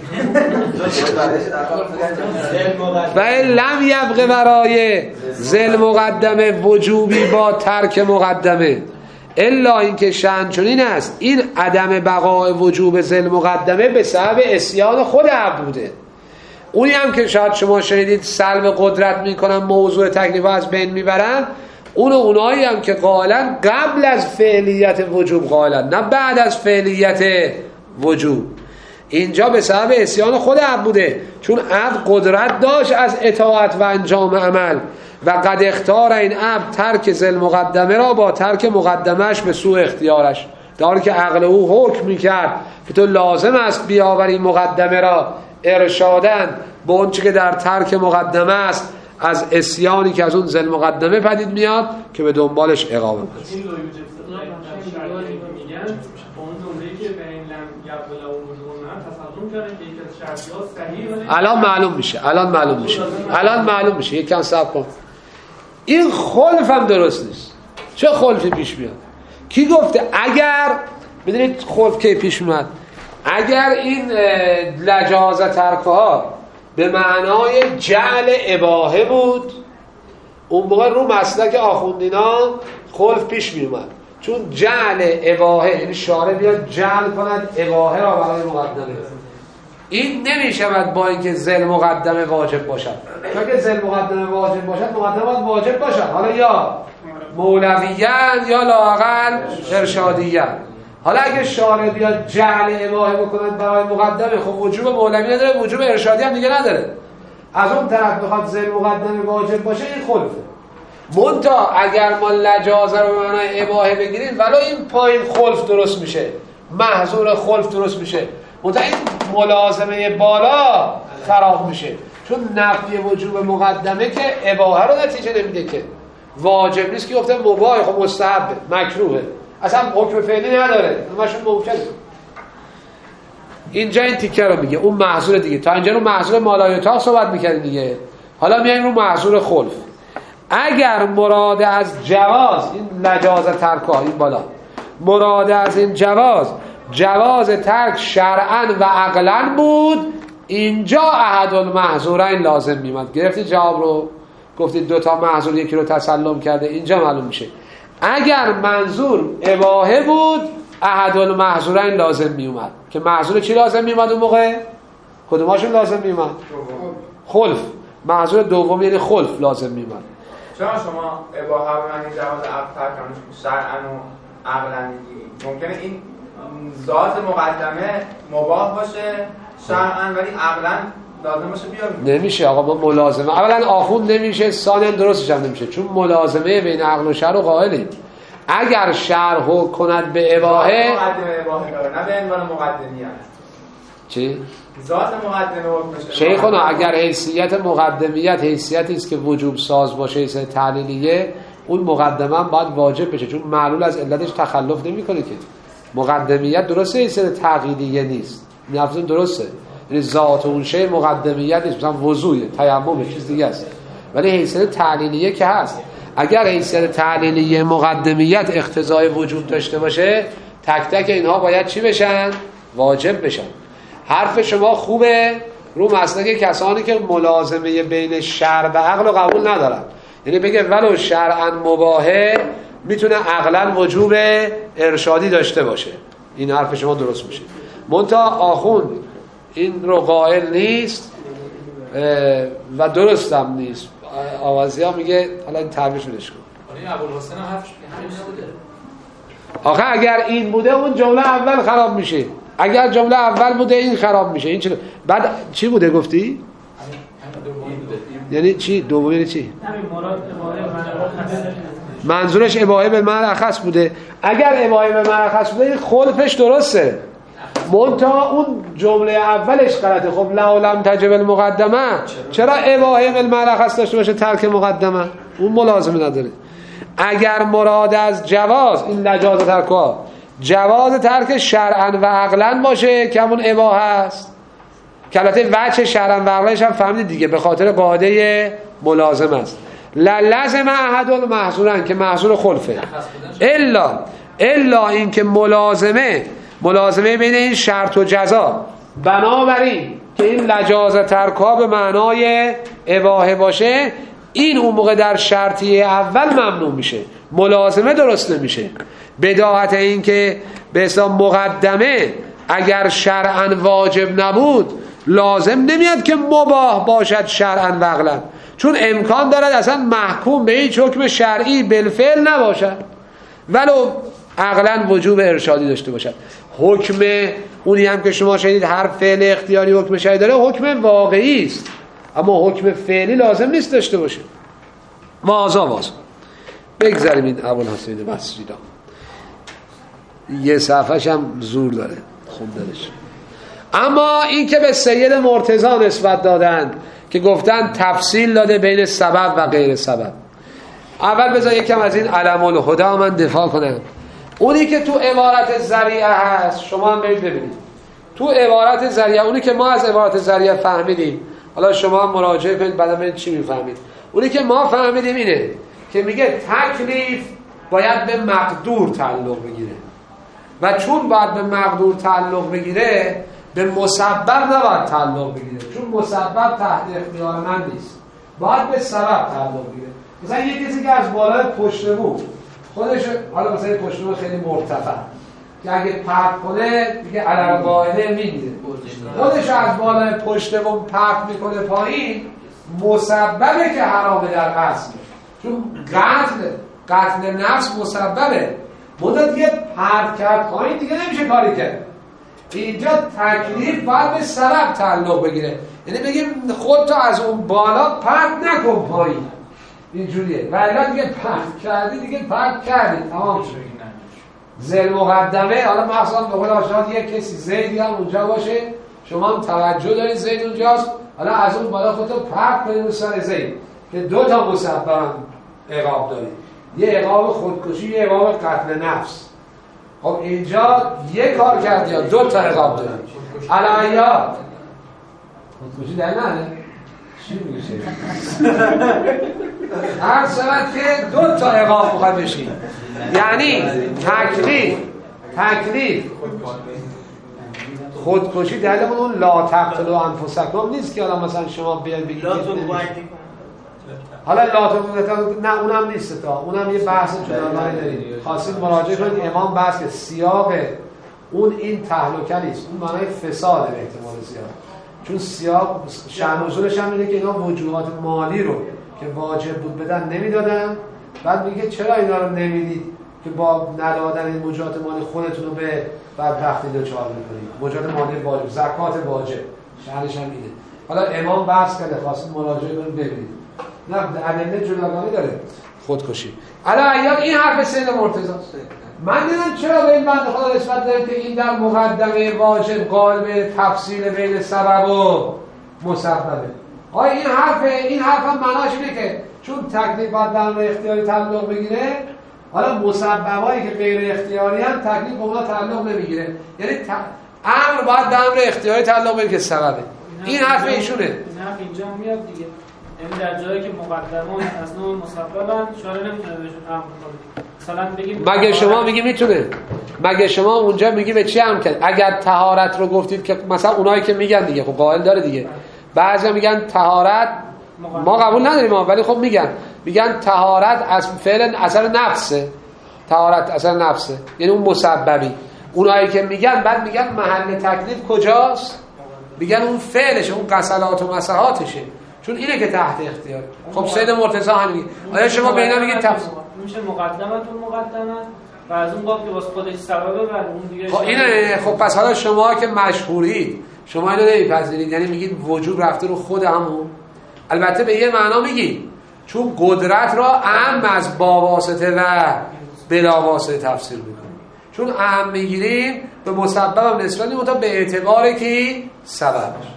و ان لم یبق برای ذل مقدمه وجوبی با ترک مقدمه الا اینکه شأن چنین است، این عدم بقای وجوب ذل مقدمه به سبب اسیان خود عبد بوده. اونی هم که شاید شما شنیدید سلب قدرت میکنن، موضوع تکلیف از بین میبرن، اونایی هم که قائلن قبل از فعلیت وجوب قائلن، نه بعد از فعلیت وجوب. اینجا به سبب اسیان خود عبد بوده، چون عبد قدرت داشت از اطاعت و انجام عمل و قد اختار این عبد ترک ذل مقدمه را با ترک مقدمهش به سوء اختیارش، در حالی که عقل او حکم میکرد که تو لازم است بیاوری مقدمه را ارشادن به اون چی که در ترک مقدمه است از اسیانی که از اون ذل مقدمه پدید میاد که به دنبالش اقامه است. این میگن اون جمله‌ای که به این لم یقبل اون وجود تصور کردن که یک از شرطیات صحیح الان معلوم میشه یک کم صبر کن. این خلف هم درست نیست. چه خلفی پیش میاد؟ کی گفته اگر میدونید خلف کی پیش میاد؟ اگر این لجاز ترکها به معنای جعل اباحه بود، اون موقع رو مسلک آخوندینا خلف پیش میومد، چون جعل اباحه یعنی شارع بیاد جعل کند اباحه را برای مقدمه. این نمیشود با اینکه ذل مقدمه واجب باشد، چون که ذل مقدمه واجب باشد مقدمات واجب باشد، حالا یا مولویان یا لااقل ارشادیان. حالا اگه شارع بیاد جعل اباحه بکند برای مقدمه، خب وجوب مولوی نداره، وجوب ارشادی هم دیگه نداره. از اون طرف بخواد ذل مقدمه واجب باشه، این خلفه. منتها اگر ما لجازه رو به معنای اباحه بگیریم ولو این پایین خلف درست میشه، محظور خلف درست میشه، منتها این ملازمه بالا خراب میشه، چون نفی وجوب مقدمه که اباحه رو نتیجه نمیده، که واجب نیست، که گفته مباح، خب مستحبه، مکروهه، اصلا حکم فعلی نداره، همشون ممکنه. اینجا این تیکه رو میگه، اون محظور دیگه. تا اینجا رو محظور مالایوتا صحبت میکردیم دیگه، حالا میایم رو محظور خلف. اگر مراد از جواز، این لجاز ترکا این بالا، مراد از این جواز ترک شرعاً و عقلاً بود، اینجا احد المحظورین لازم میمد. گرفتی جواب رو؟ گفتید دوتا محظور یکی رو تسلم کرده، اینجا معلوم میشه اگر منظور اباحه بود احد المحظورین لازم میومد. که محظور چی لازم میومد اون موقع؟ کدوماشون لازم میومد؟ خلف. محظور دوم یعنی خلف لازم میومد. چرا شما اباحه به معنی جواز عقل ترک شرعاً و عقلاً میگی؟ ممکنه این ذات مقدمه مباح باشه شرعاً ولی عقلاً لازم باشه بیاریم. نمیشه آقا، ما ملازمه اولا آخوند نمیشه، ثانیاً درستش هم نمیشه، چون ملازمه بین عقل و شرع قائلیم. اگر شرع حکم کند به اباحه، مقدمه اباحه داره، نه به عنوان مقدمیت. چی؟ ذات مقدمه حکم بشه. شیخونا اگر حیثیت مقدمیت حیثیتی است که وجوب ساز باشه، حیثیت تعلیلیه، اون مقدمه هم باید واجب بشه، چون معلول از علتش تخلف نمیکنه که. مقدمیت درسته حیثیت تعقیدیه نیست، این لفظ درسته، یعنی ذات اون شی مقدمیت نیست، مثلا وضوء، تیمم، چیز دیگه است، ولی حیثیت تعلیلیه که هست. اگر حیثیت تعلیلیه مقدمیت اقتضای وجوب داشته باشه، تک تک اینها باید چی بشن؟ واجب بشن. حرف شما خوبه رو مسلک کسانی که ملازمه بین شرع و عقل رو قبول ندارن، یعنی بگه ولو شرعاً مباحه میتونه عقلاً وجوب ارشادی داشته باشه. این حرف شما درست میشه. منتها آخوند این رو قائل نیست و درست هم نیست. آوازی ها میگه حالا این تعبیرش بدش کن. این ابوالحسن هم حرفش بوده. آخه اگر این بوده اون جمله اول خراب میشه، اگر جمله اول بوده این خراب میشه. این چه بعد چی بوده گفتی؟ یعنی چی؟ دوم یعنی چی؟ منظورش اباحه به معنی اخص بوده. اگر اباحه به معنی اخص بوده این خلفش درسته، منتها اون جمله اولش غلطه. خب لا لم تجب المقدمه، چرا اباحه به معنی اخص داشته باشه ترک مقدمه؟ اون ملازمه نداره. اگر مراد از جواز، این لجاز ترکا، جواز ترک شرعاً و عقلاً باشه که همون اباحه است، که البته وجه شرعاً و عقلانش هم فهمید دیگه، به خاطر قاعده ملازم است. لازم احد المحظورن که محظور خلفه، الا این که ملازمه بین این شرط و جزا، بنابراین که این لجاز ترکا به معنای اباحه باشه، این اون موقع در شرطیه اول ممنوع میشه، ملازمه درست نمیشه. بداهت این که به حساب مقدمه اگر شرعاً واجب نبود لازم نمیاد که مباح باشد شرعاً و عقلاً، چون امکان دارد اصلا محکوم به هیچ حکم شرعی بالفعل نباشد ولو عقلاً وجوب ارشادی داشته باشد. حکم اونی هم که شما شنیدید هر فعل اختیاری حکم شرعی داره، حکم واقعی است، اما حکم فعلی لازم نیست داشته باشه. وازا بگذاریم این ابوالحسین بصری را، یه صفحش هم زور داره خوندنش. اما این که به سید مرتضی نسبت دادن که گفتن تفصیل داده بین سبب و غیر سبب، اول بذار یکم از این علم الهدی من دفاع کنم. اونی که تو عبارت ذریعه هست، شما هم برید ببینید تو عبارت ذریعه، اونی که ما از عبارت ذریعه فهمیدیم، حالا شما هم مراجعه کنید بعدا ببینید چی میفهمید. اونی که ما فهمیدیم اینه که میگه تکلیف باید به مقدور تعلق بگیره و چون باید به مقدور تعلق بگیره به مسبب نباید تعلق بگیره، چون مسبب تحت اختیار من نیست، باید به سبب تعلق بگیره. مثلا یه کسی که از بالای پشت بو خودش، حالا مثلا پشت بو خیلی مرتفع که اگه پرت کنه دیگه علل قاعده میگیره، خودش از بالای پشت بو پرت میکنه پایین، مسببه که حرامه در اصل، چون قتل نفس مسببه. مدت دیگه پرت کرد پایین دیگه نمیشه کاری کرد. اینجا تکلیف باید به سبب تعلق بگیره، یعنی بگیم خودتو از اون بالا پرت نکن پایین، اینجوریه. ولی دیگه پرت کردی دیگه پرت کردی تمام شد. ذل مقدمه، حالا مثلا به قول آشنات یک کسی زیدی هم اونجا باشه، شما هم توجه دارید زید اونجاست، حالا از اون بالا خودتو پرت کنید رو سر زید که دو تا مسبب هم عقاب دارید، یه عقاب خودکشی، یه عقاب قتل نفس. خب اینجا یه کار کردی یا دو تا عقاب دارید. علایات خودکشی در نه چی میشه؟ هر سبت که دو تا عقاب میخواد بشید، یعنی تکلیف خودکشی دلیل اون لا تقتلوا انفسکم نیست که حالا مثلا شما بیاید بگید حالا لا تقتلوا، نه اونم نیست، تا اونم یه بحث جداگانه دارید، خواستید مراجعه کنید امام بحث که سیاق اون این تهلکه نیست، اون معنای فساده به احتمال زیاد، چون سیاق شأن نزولش هم اینه که اینا وجوهات مالی رو که واجب بود بدن نمیدادن، بعد میگه چرا اینا رو نمیدید که با ندادن این وجوهات مالی خودتون رو به بدبختی دچار میکنید. وجوهات مالی واجب، زکات واجب، شأنش هم اینه. حالا امام بحث کرده، خواستید مراجعه کنید ببینید، نه ادله جداگانه داره خودکشی. الان این حرف سید مرتضی من دیدم چرا به این بنده خدا نسبت دارید که این در مقدمه واجب قائل به تفصیل بین سبب و مسببه. آیا این حرف هم معناش اینه که چون تکلیف باید در امر اختیاری تعلق بگیره، حالا مسببایی که غیر اختیاری هم تکلیف به اونا تعلق نمیگیره، یعنی امر باید در امر اختیاری تعلق بگیره که سببه. این حرف ایشونه. این حرف اینجا میاد دیگه، یعنی در جایی که مقدمان از نوع مسببن شارع نمیتونه بهشون امر کنه. مثلا بگیم مگه شما میگی میتونه؟ مگه شما اونجا میگی به چی امر کرد؟ اگر طهارت رو گفتید که مثلا اونایی که میگن دیگه خب قائل داره دیگه، بعضیا میگن طهارت ما قبول نداریم ولی خب میگن طهارت از فعل اثر نفسه، طهارت اثر نفسه، یعنی اون مسببی. اونایی که میگن بعد میگن محل تکلیف کجاست؟ میگن اون فعلشه، اون غسلات و مسحاتشه، چون اینه که تحت اختیار. خب سید مرتضی همین. آیا شما به اینا میگید میشه مقدمتون مقدمه و از اون باب که واسه خودش سببه و اون دیگه خب اینه. خب پس حالا شما که مشهورید شما اینو نمیپذیرید، یعنی میگید وجوب رفته رو خود همون. البته به یه معنا میگید چون قدرت را اعم از با واسطه و بلا واسطه تفسیر میکنید، چون اعم میگیریم به مسبب هم نسبت میدیم به اعتبار که سببش.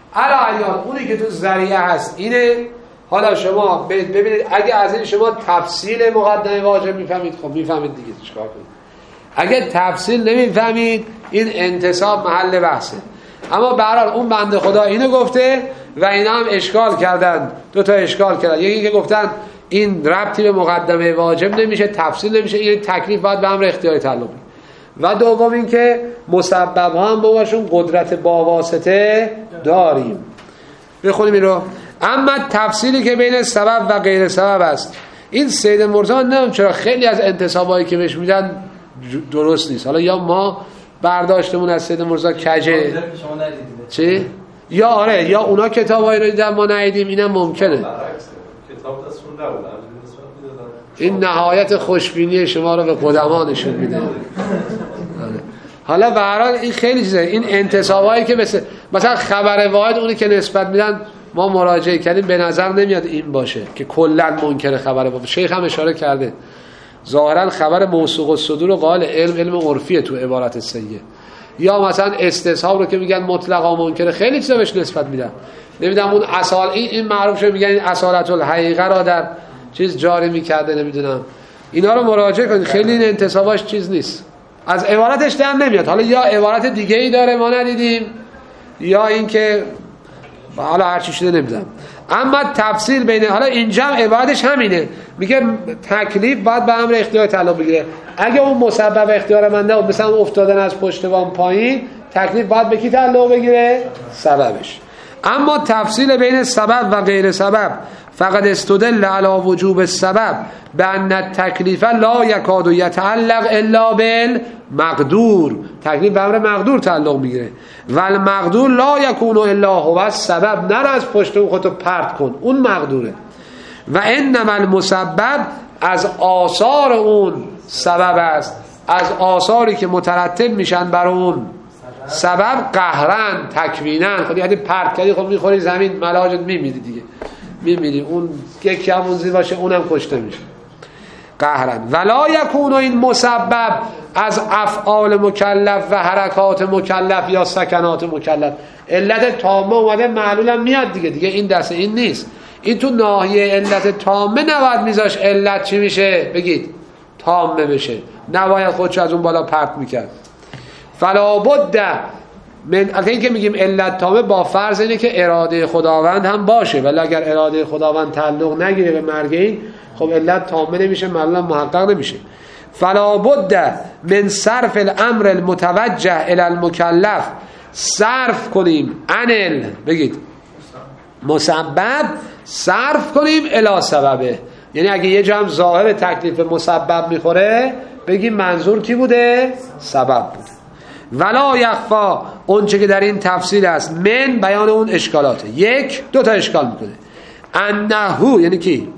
الان اونی که تو ذریعه هست اینه. حالا شما ببینید اگه از این شما تفصیل مقدمه واجب میفهمید، خب میفهمید دیگه چیکار کنید. اگه تفصیل نمیفهمید این انتصاب محل بحثه. اما به هر حال اون بنده خدا اینو گفته و اینا هم اشکال کردن، دو تا اشکال کردن. یکی که گفتن این ربطی به مقدمه واجب نمیشه، تفصیل نمیشه، این تکلیف باید به امر اختیاری تعلق بگیره. و دوم این که مسبب ها هم باشون قدرت با واسطه داریم. بخونیم این رو. اما تفصیلی که بین سبب و غیر سبب است، این سید مرتضی نمیدونم چرا خیلی از انتسابایی که بهش میدن درست نیست. حالا یا ما برداشتمون از سید مرتضی کجه چی؟ یا آره یا اونا کتابایی رو دیدن ما ندیدیم، اینم ممکنه. کتاب دستشون نبود، این نهایت خوشبینی شما رو به قدما نشون میده. حالا به هر حال این خیلی چیزه. این انتسابایی که مثلا خبر واحد اونی که نسبت میدن ما مراجعه کردیم به نظر نمیاد این باشه که کلا منکر خبر باشه. شیخ هم اشاره کرده ظاهرا خبر موثوق الصدور و قال علم عرفیه تو عبارت سیه، یا مثلا استصحاب رو که میگن مطلقا منکر خیلی چیزا بهش نسبت میدن. نمیدونم اون اصال این معروف شده میگن این اصالت الحقیقه را در چیز جاری میکرده، نمیدونم اینا رو مراجعه کنید، خیلی این انتصاباش چیز نیست، از عبارتش در نمیاد. حالا یا عبارت دیگه ای داره ما ندیدیم، یا اینکه حالا هر چی شده نمیدونم. اما تفصیل بین حالا اینجا عبارتش همینه، میگه تکلیف باید به امر اختیار تعلق بگیره. اگه اون مسبب اختیار من نبود، مثلا افتادن از پشت بام پایین، تکلیف باید به کی تعلق بگیره؟ سببش. اما تفصیل بین سبب و غیر سبب فقط استدل علی وجوب السبب بان التکلیف لا یکاد یتعلق الا بالمقدور. تکلیف به امر مقدور تعلق میگیره و المقدور لا یکون الا هو السبب. نر از پشت اون خودتو پرت کن، اون مقدوره. و انما المسبب از آثار اون سبب است، از آثاری که مترتب میشن بر اون سبب قهرن تکوینن. خب یعنی پرت کردی، خب میخوری زمین ملاجت میمیری دیگه، میمیری. اون یکی همون زیر باشه اونم کشته میشه قهرن. ولا یکون این مسبب از افعال مکلف و حرکات مکلف یا سکنات مکلف. علت تامه اومده معلولم میاد دیگه این دسته این نیست. این تو ناحیه علت تامه نباید میذاش علت چی میشه بگید تامه بشه، نباید خودشو از اون بالا پرت میکرد. فلا بد من این که میگیم علت تامه با فرض اینه که اراده خداوند هم باشه، ولی اگر اراده خداوند تعلق نگیره به مرگ این، خب علت تامه نمیشه، معلوم محقق نمیشه. فلا بد من صرف الامر المتوجه الی المکلف، صرف کنیم انل بگید مسبب، صرف کنیم الی سببه. یعنی اگه یه جا هم ظاهر تکلیف مسبب میخوره، بگیم منظور کی بوده؟ سبب بود. ولا یخفا اونچه که در این تفصیل است من بیان اون اشکالاته. یک دو تا اشکال میکنه. انهو یعنی کی؟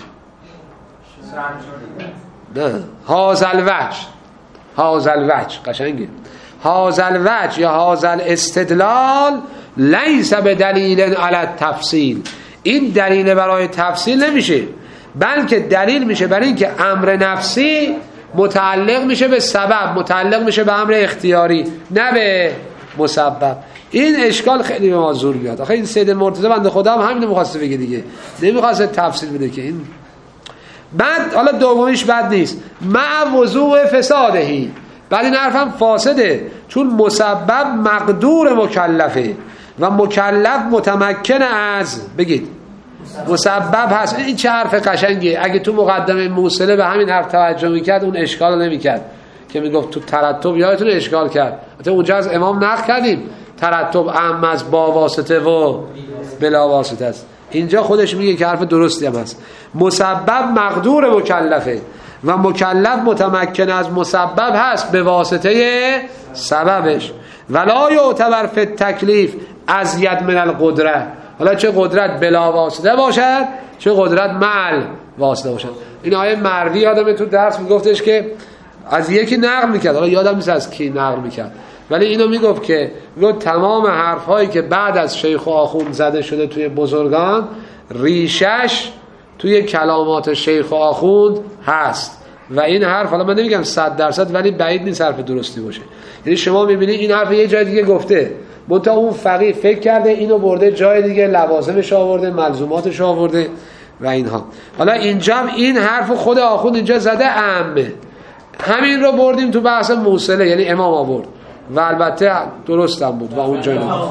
نه هازل وجه قشنگه. هازل وجه یا هازل استدلال لیس به دلیل علی التفصیل، این دلیل برای تفصیل نمیشه، بلکه دلیل میشه برای اینکه امر نفسی متعلق میشه به سبب، متعلق میشه به امر اختیاری، نه به مسبب. این اشکال خیلی به ما زور بیاد. آخه این سید مرتضی بنده خدا هم همینو می‌خواسته بگه دیگه، نمی‌خواسته تفصیل بده که این. بعد حالا دومیش بد نیست، مع وضوع فسادهی، بعد این حرفم فاسده چون مسبب مقدور مکلفه و مکلف متمکن از بگید مسبب هست. این چه حرف قشنگیه. اگه تو مقدمه موصله به همین حرف توجه میکرد اون اشکال نمیکرد که میگفت تو ترتب یادتون اشکال کرد. حتی اونجا از امام نقل کردیم ترتب اهم از با واسطه و بلا واسطه است. اینجا خودش میگه که حرف درستی هم هست. مسبب مقدور مکلفه و مکلف متمکن از مسبب هست به واسطه سببش. ولا یعتبر فی التکلیف ازید من القدره، حالا چه قدرت بلا واسطه باشد چه قدرت مع واسطه باشد. این آیه مروی یادمه تو درس میگفتش که از یکی نقل میکرد، حالا یادم نیست از کی نقل میکرد، ولی اینو میگفت که تمام حرفهایی که بعد از شیخ و آخوند زده شده توی بزرگان ریشش توی کلامات شیخ و آخوند هست. و این حرف حالا من نمیگم 100% ولی بعید نیست حرف درستی باشه. یعنی شما میبینید این حرف یه جای دیگه گفته، منتها اون فقیه فکر کرده اینو برده جای دیگه، لوازمش آورده، ملزوماتش آورده و اینها. حالا اینجا این حرف خود آخوند اینجا زده عامه، همین رو بردیم تو بحث موصله، یعنی امام آورد و البته درست هم بود و اونجا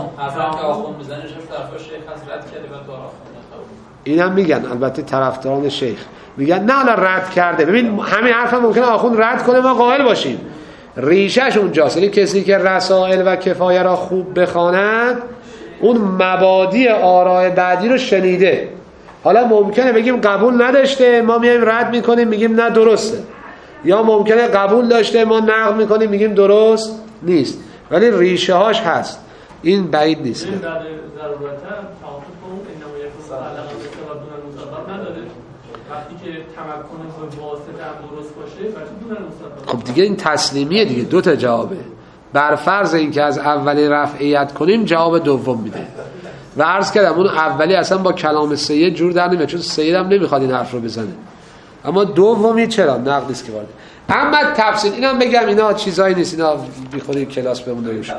اینم میگن البته طرفداران شیخ میگن نه الان رد کرده. ببین همین حرف هم ممکنه آخوند رد کنه ما قائل باشیم، ریشش اونجاست. یعنی کسی که رسائل و کفایه را خوب بخواند اون مبادی آراء بعدی رو شنیده. حالا ممکنه بگیم قبول نداشته ما میایم رد میکنیم میگیم نه درسته، یا ممکنه قبول داشته ما نقد میکنیم میگیم درست نیست، ولی ریشه هاش هست. این بعید نیست. خب دیگه این تسلیمیه دیگه، دو تا جوابه. بر فرض این که از اولی رفعیت کنیم جواب دوم میده. و عرض کردم اون اولی اصلا با کلام سید جور در نمیاد، چون سید هم نمیخواد این حرف رو بزنه. اما دومی چرا نقدی است که وارد. اما تفصیل اینم بگم اینا چیزایی نیست، اینا بیخودی کلاس بمونه روش.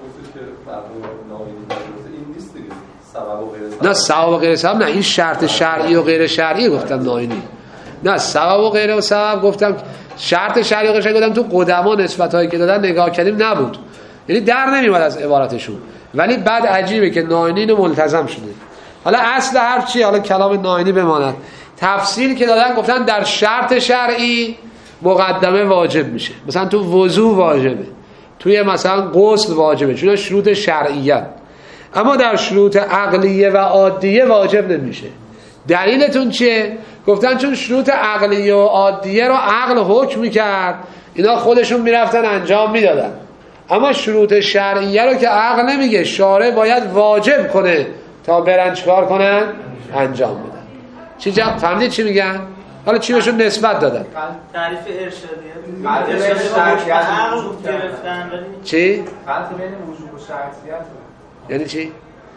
نه سبب و غیر سبب، نه این شرط شرعی و غیر شرعی گفتم ناینی، نه سبب و غیر سبب گفتم. شرط شرعی و غیر شرعی گفتم تو قدما نسبتایی که دادن نگاه کردیم نبود، یعنی در نمیاد از عبارتشون، ولی بعد عجیبه که ناینی اینو ملتزم شده. حالا اصل هر چی، حالا کلام ناینی بماند، تفصیل که دادن گفتن در شرط شرعی مقدمه واجب میشه، مثلا تو وضو واجبه، توی مثلا غسل واجبه، چون شروط شرعیه. اما در شروط عقلیه و عادیه واجب نمیشه. دلیلتون چیه؟ گفتن چون شروط عقلیه و عادیه رو عقل حکم میکرد، اینا خودشون میرفتن انجام میدادن. اما شروط شرعیه رو که عقل نمیگه، شارع باید واجب کنه تا برن چکار کنن؟ انجام بدن. چی فهمیدید چی میگن؟ حالا چی بهشون نسبت دادن؟ تعریف ارشادیه. عقل گرفتن. چی؟ فرق بین وجوب و شرعیت. یعنی چی؟ یعنی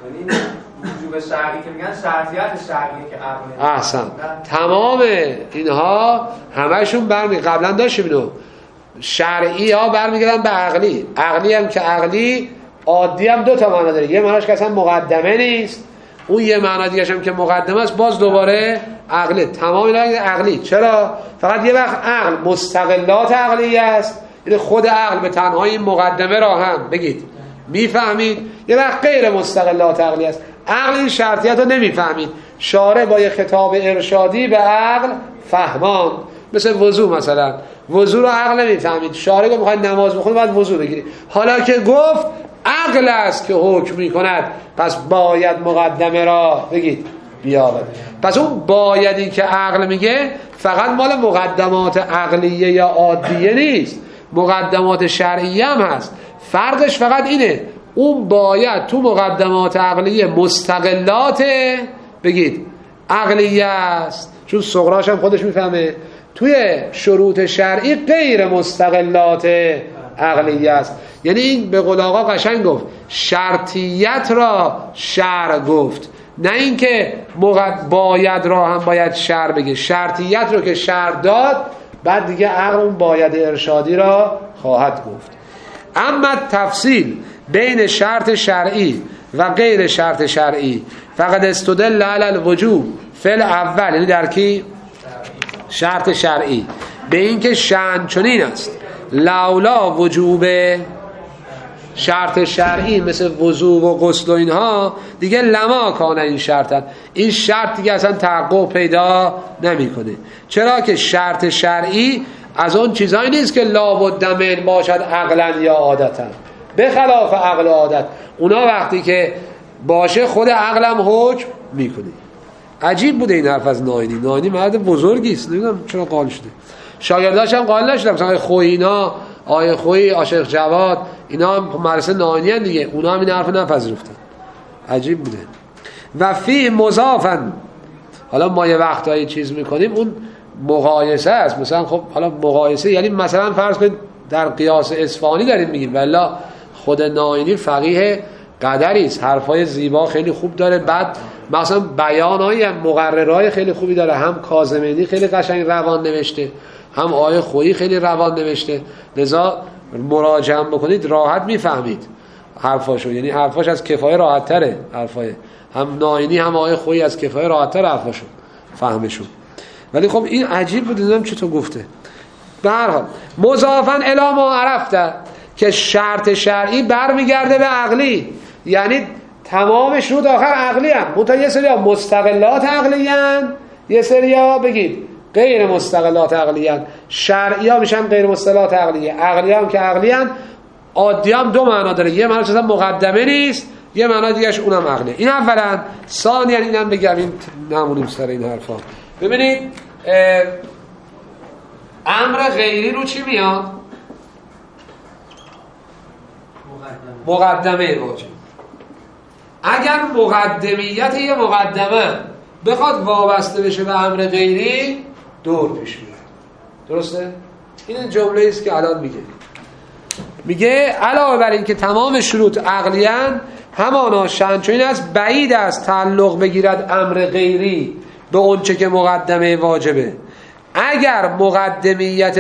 وجوب شرعی که میگن شرعیت شرعیه که عقل. احسن. تمام اینها همشون قبلا داشتیم اینو. شرعی ها برمیگردن به عقلی. عقلی هم که عقلی، عادی هم دو تا معنی داره. یه معناش که اصلا مقدمه نیست، اون یه معنی دیگه هم که مقدمه است، باز دوباره عقلی. تمام اینا عقلی. چرا؟ فقط یه وقت عقل مستقلات عقلی است، یعنی خود عقل به تنهایی این مقدمه را هم بگید میفهمید، یه وقت غیر مستقلات عقلی است. عقل این شرطیت رو نمیفهمید، شارع با یه خطاب ارشادی به عقل فهمان. مثل وضو، مثلا وضو رو عقل نمیفهمید، شارع گفت میخواید نماز بخونید باید وضو بگیرید، حالا که گفت عقل است که حکم میکند، پس باید مقدمه را بگید بیاورد. پس اون بایدی که عقل میگه فقط مال مقدمات عقلیه یا عادیه نیست، مقدمات شرعیه هم هست. فرقش فقط اینه، اون باید تو مقدمات عقلیه مستقلات بگید عقلیه است، چون صغراش هم خودش میفهمه. توی شروط شرعی غیر مستقلات عقلیه است. یعنی این به قول آقا قشنگ گفت، شرطیت را شرع گفت، نه اینکه باید را هم باید شرع بگه. شرطیت رو که شرع داد، بعد دیگه عقل اون باید ارشادی را خواهد گفت. اما تفصیل بین شرط شرعی و غیر شرط شرعی فقط استدل علی الوجوب فی الاول، یعنی در کی؟ شرط شرعی، به این که شأن چنین است لولا وجوب شرط شرعی مثل وضو و غسل و اینها دیگه لما کانه این شرطن، این شرط دیگه اصلا تحقق پیدا نمیکنه. چرا که شرط شرعی از اون چیزایی نیست که لابد من باشد عقلا یا عادتا، به خلاف عقل و عادت. اونا وقتی که باشه خود عقلم حکم میکنه. عجیب بوده این حرف از ناینی. ناینی مرد بزرگی است، نمیدونم چرا قال شده. شاگرداش هم قال نشدن، مثلا آقای خویی اینا، آقای خویی، عاشق جواد، اینا هم مدرسه ناینی ان دیگه، اونا هم این حرف نپذیرفتن. عجیب بوده. و فی مضافن، حالا ما یه وقتایی چیز میکنیم، اون مقایسه است. مثلا خب حالا مقایسه یعنی مثلا فرض کنید در قیاس اصفهانی داریم میگیم، والله خود ناینی فقیه قدری است، حرفای زیبا خیلی خوب داره، بعد مثلا بیانای مقررای خیلی خوبی داره، هم کاظمینی خیلی قشنگ روان نوشته، هم آیه خویی خیلی روان نوشته، لذا مراجعه بکنید راحت میفهمید حرفاشو، یعنی حرفاش از کفایه راحت تره حرفای هم ناینی هم آیه خویی از کفایه راحت تر حرفاشو فهمشون. ولی خب این عجیب بود، دیدم چطور گفته. به هر حال مضافن الی ما عرفته، که شرط شرعی برمیگرده به عقلی، یعنی تمام شروط آخر عقلی هم، منتها یه سری ها مستقلات عقلی هم، یه سری ها بگید غیر مستقلات عقلی هم. شرعی ها میشن غیر مستقلات عقلی، عقلی هم که عقلی هم. عادی هم دو معنا داره، یه معنا چیزا مقدمه نیست، یه معنا دیگهش اونم عقله. این اولا. ثانیا اینم بگم، این نمونیم سر این حرفا. ببینید امر غیری رو چی میاد؟ مقدمه واجب. اگر مقدمیت یه مقدمه بخواد وابسته بشه به امر غیری، دور پیش میاد. درسته؟ این جمله است که الان میگه علاوه بر این که تمام شروط عقلیان، همانا شأن چون این است بعید است تعلق بگیرد امر غیری به اونچه که مقدمه واجبه. اگر مقدمیت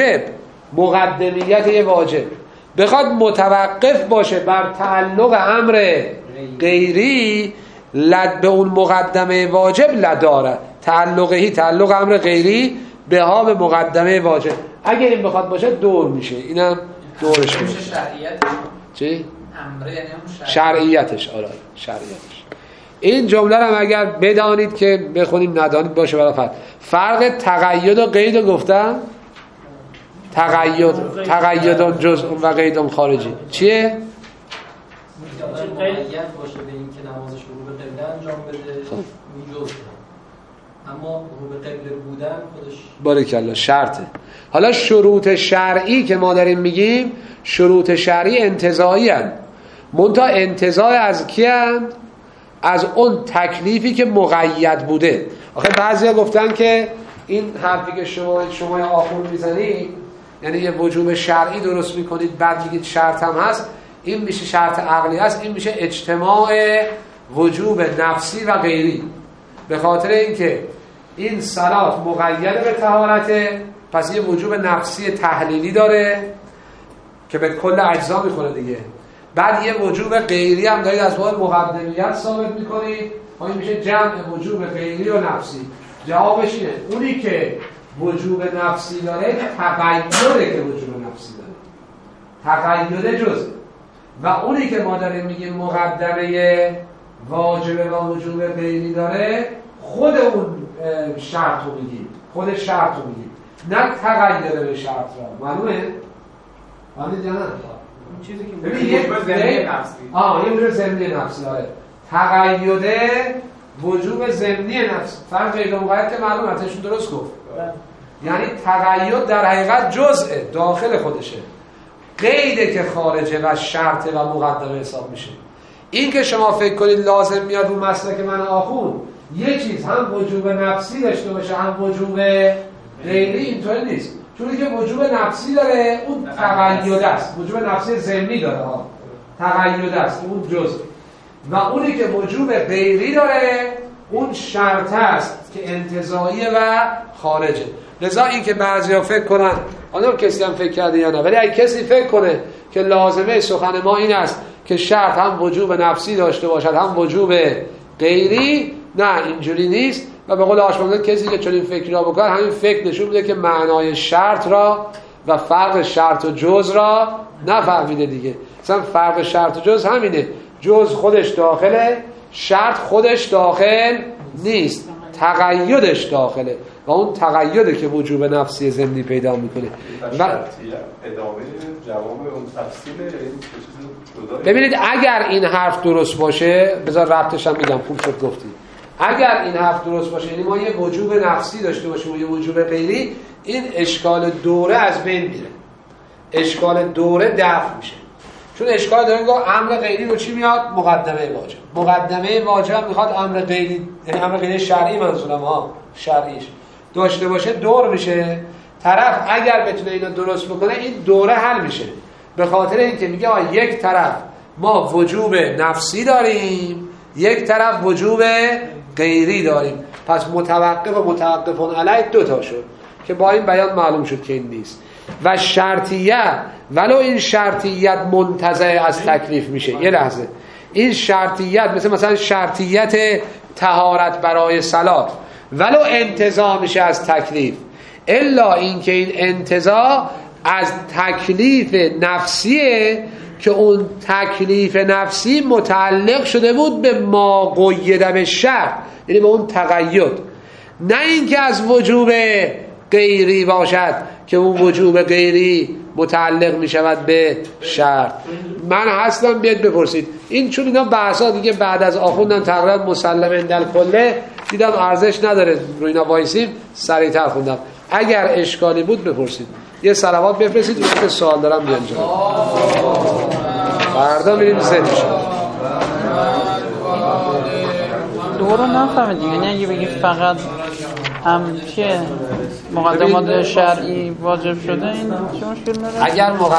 واجب بخواد متوقف باشه بر تعلق امر غیری به اون مقدمه واجب لداره تعلق امر غیری به ها به مقدمه واجب. اگر این بخواد باشه دور میشه، اینم دورش میشه. چی؟ امره یعنی شرعیتش. آره شرعیتش. این جمله رو اگر بدانید که بخونیم ندانید باشه برای فرق تقید و قید رو گفتم. تقید جزء و قید خارجی چیه؟ مقید باشه به این که نمازش رو به قبله انجام بده این جزء، اما رو به قبله بودن خودش باریکلا شرطه. حالا شروط شرعی که ما داریم میگیم شروط شرعی انتزاعی هستند. منتها انتزاع از کی هستند؟ از اون تکلیفی که مقید بوده. آخه بعضیا گفتن که این حرفی که شما آخون میزنید یعنی یه وجوب شرعی درست میکنید بعد میگید شرط هم هست، این میشه شرط عقلی هست، این میشه اجتماع وجوب نفسی و غیری. به خاطر اینکه این صلات مقید به طهارته، پس یه وجوب نفسی تحلیلی داره که به کل اجزا میخوره دیگه. بعد یه وجوب غیری هم دارید از باب مقدمیت ثابت میکنید، این میشه جمع وجوب غیری و نفسی. جوابش اینه اونی که وجوب نفسی داره تقییده که وجوب نفسی داره، تقییده جزء. و اونی که ما داریم میگیم مقدمه واجبه و وجوب غیری داره خود اون شرط رو میگیم، خود شرط رو میگیم، نه تقییده به شرط را. معلومه؟ معلومه یا نه؟ چیزی که ببین یه ضمنی نفسی یه وجوب ضمنی نفسی داره. تقییده وجوب ضمنی نفس. فرق قید و مقید که معلومه، ازشون درست گفت. یعنی تقید در حقیقت جزء داخل خودشه، قیده که خارجه و شرط و مقدمه حساب میشه. این که شما فکر کنید لازم میاد اون مسئله که من آخون یه چیز هم وجوب نفسی داشته باشه هم وجوب غیری، اینطوری نیست. چون که وجوب نفسی داره اون تقید است، وجوب نفسی ضمنی داره ها، تقید است اون جزء. و اونی که وجوب غیری داره اون شرط است که انتزاعیه و خارجه. لذا این که بعضیا فکر کنن، آنها کسی هم فکر کرده یا نه، ولی اگه کسی فکر کنه که لازمه سخن ما این است که شرط هم وجوب نفسی داشته باشد هم وجوب غیری، نه اینجوری نیست. و به قول آشمانزاده کسی که چنین فکری را بکنه همین فکر نشون میده که معنای شرط را و فرق شرط و جز را نفهمیده دیگه. مثلا فرق شرط و جز همینه، جز خودش داخله، شرط خودش داخل نیست، تقیدش داخله و اون تقیده که وجوب نفسی ضمنی پیدا میکنه. و ادامه جواب اون تفصیل ببینید اگر این حرف درست باشه، بذار ربطش هم میگم، خوب شد گفتی. اگر این حرف درست باشه یعنی ما یه وجوب نفسی داشته باشیم و یه وجوب غیری، این اشکال دوره از بین میره، اشکال دوره دفع میشه. چون اشکال دوره میگه امر غیری رو چی میاد؟ مقدمه واجب. مقدمه واجب میخواد امر غیری، یعنی امر غیری شرعی منظورم ها، شرعیش داشته باشه دور میشه. طرف اگر بتونه اینو درست بکنه این دوره حل میشه. به خاطر اینکه میگه یک طرف ما وجوب نفسی داریم، یک طرف وجوب غیری داریم، پس متوقف و متوقفون علیه دوتا شد که با این بیان معلوم شد که این نیست. و شرطیه ولو این شرطیت منتزع از تکلیف میشه. یه لحظه، این شرطیت مثلا شرطیت طهارت برای صلات ولو انتزاع میشه از تکلیف، الا اینکه این انتزاع از تکلیف نفسیه که اون تکلیف نفسی متعلق شده بود به ما قید به شرط، یعنی به اون تقید، نه اینکه از وجوب غیری باشد که اون وجوب غیری متعلق می شود به شرط. من هستم بیاد بپرسید این، چون اینا بحثا دیگه بعد از آخوندن تقریبا مسلم اندل کله، دیدم ارزش نداره روی اینا وایسیم، سریعتر خوندم. اگر اشکالی بود بپرسید، یه صلوات بفرستید، اون که سوال دارم بیان جلو، فردا میریم زدش. دوباره نفهمه دیگه، یعنی اگه بگی فقط هم چیه مقدمات شرعی واجب شده، این چه مشکل داره؟ اگر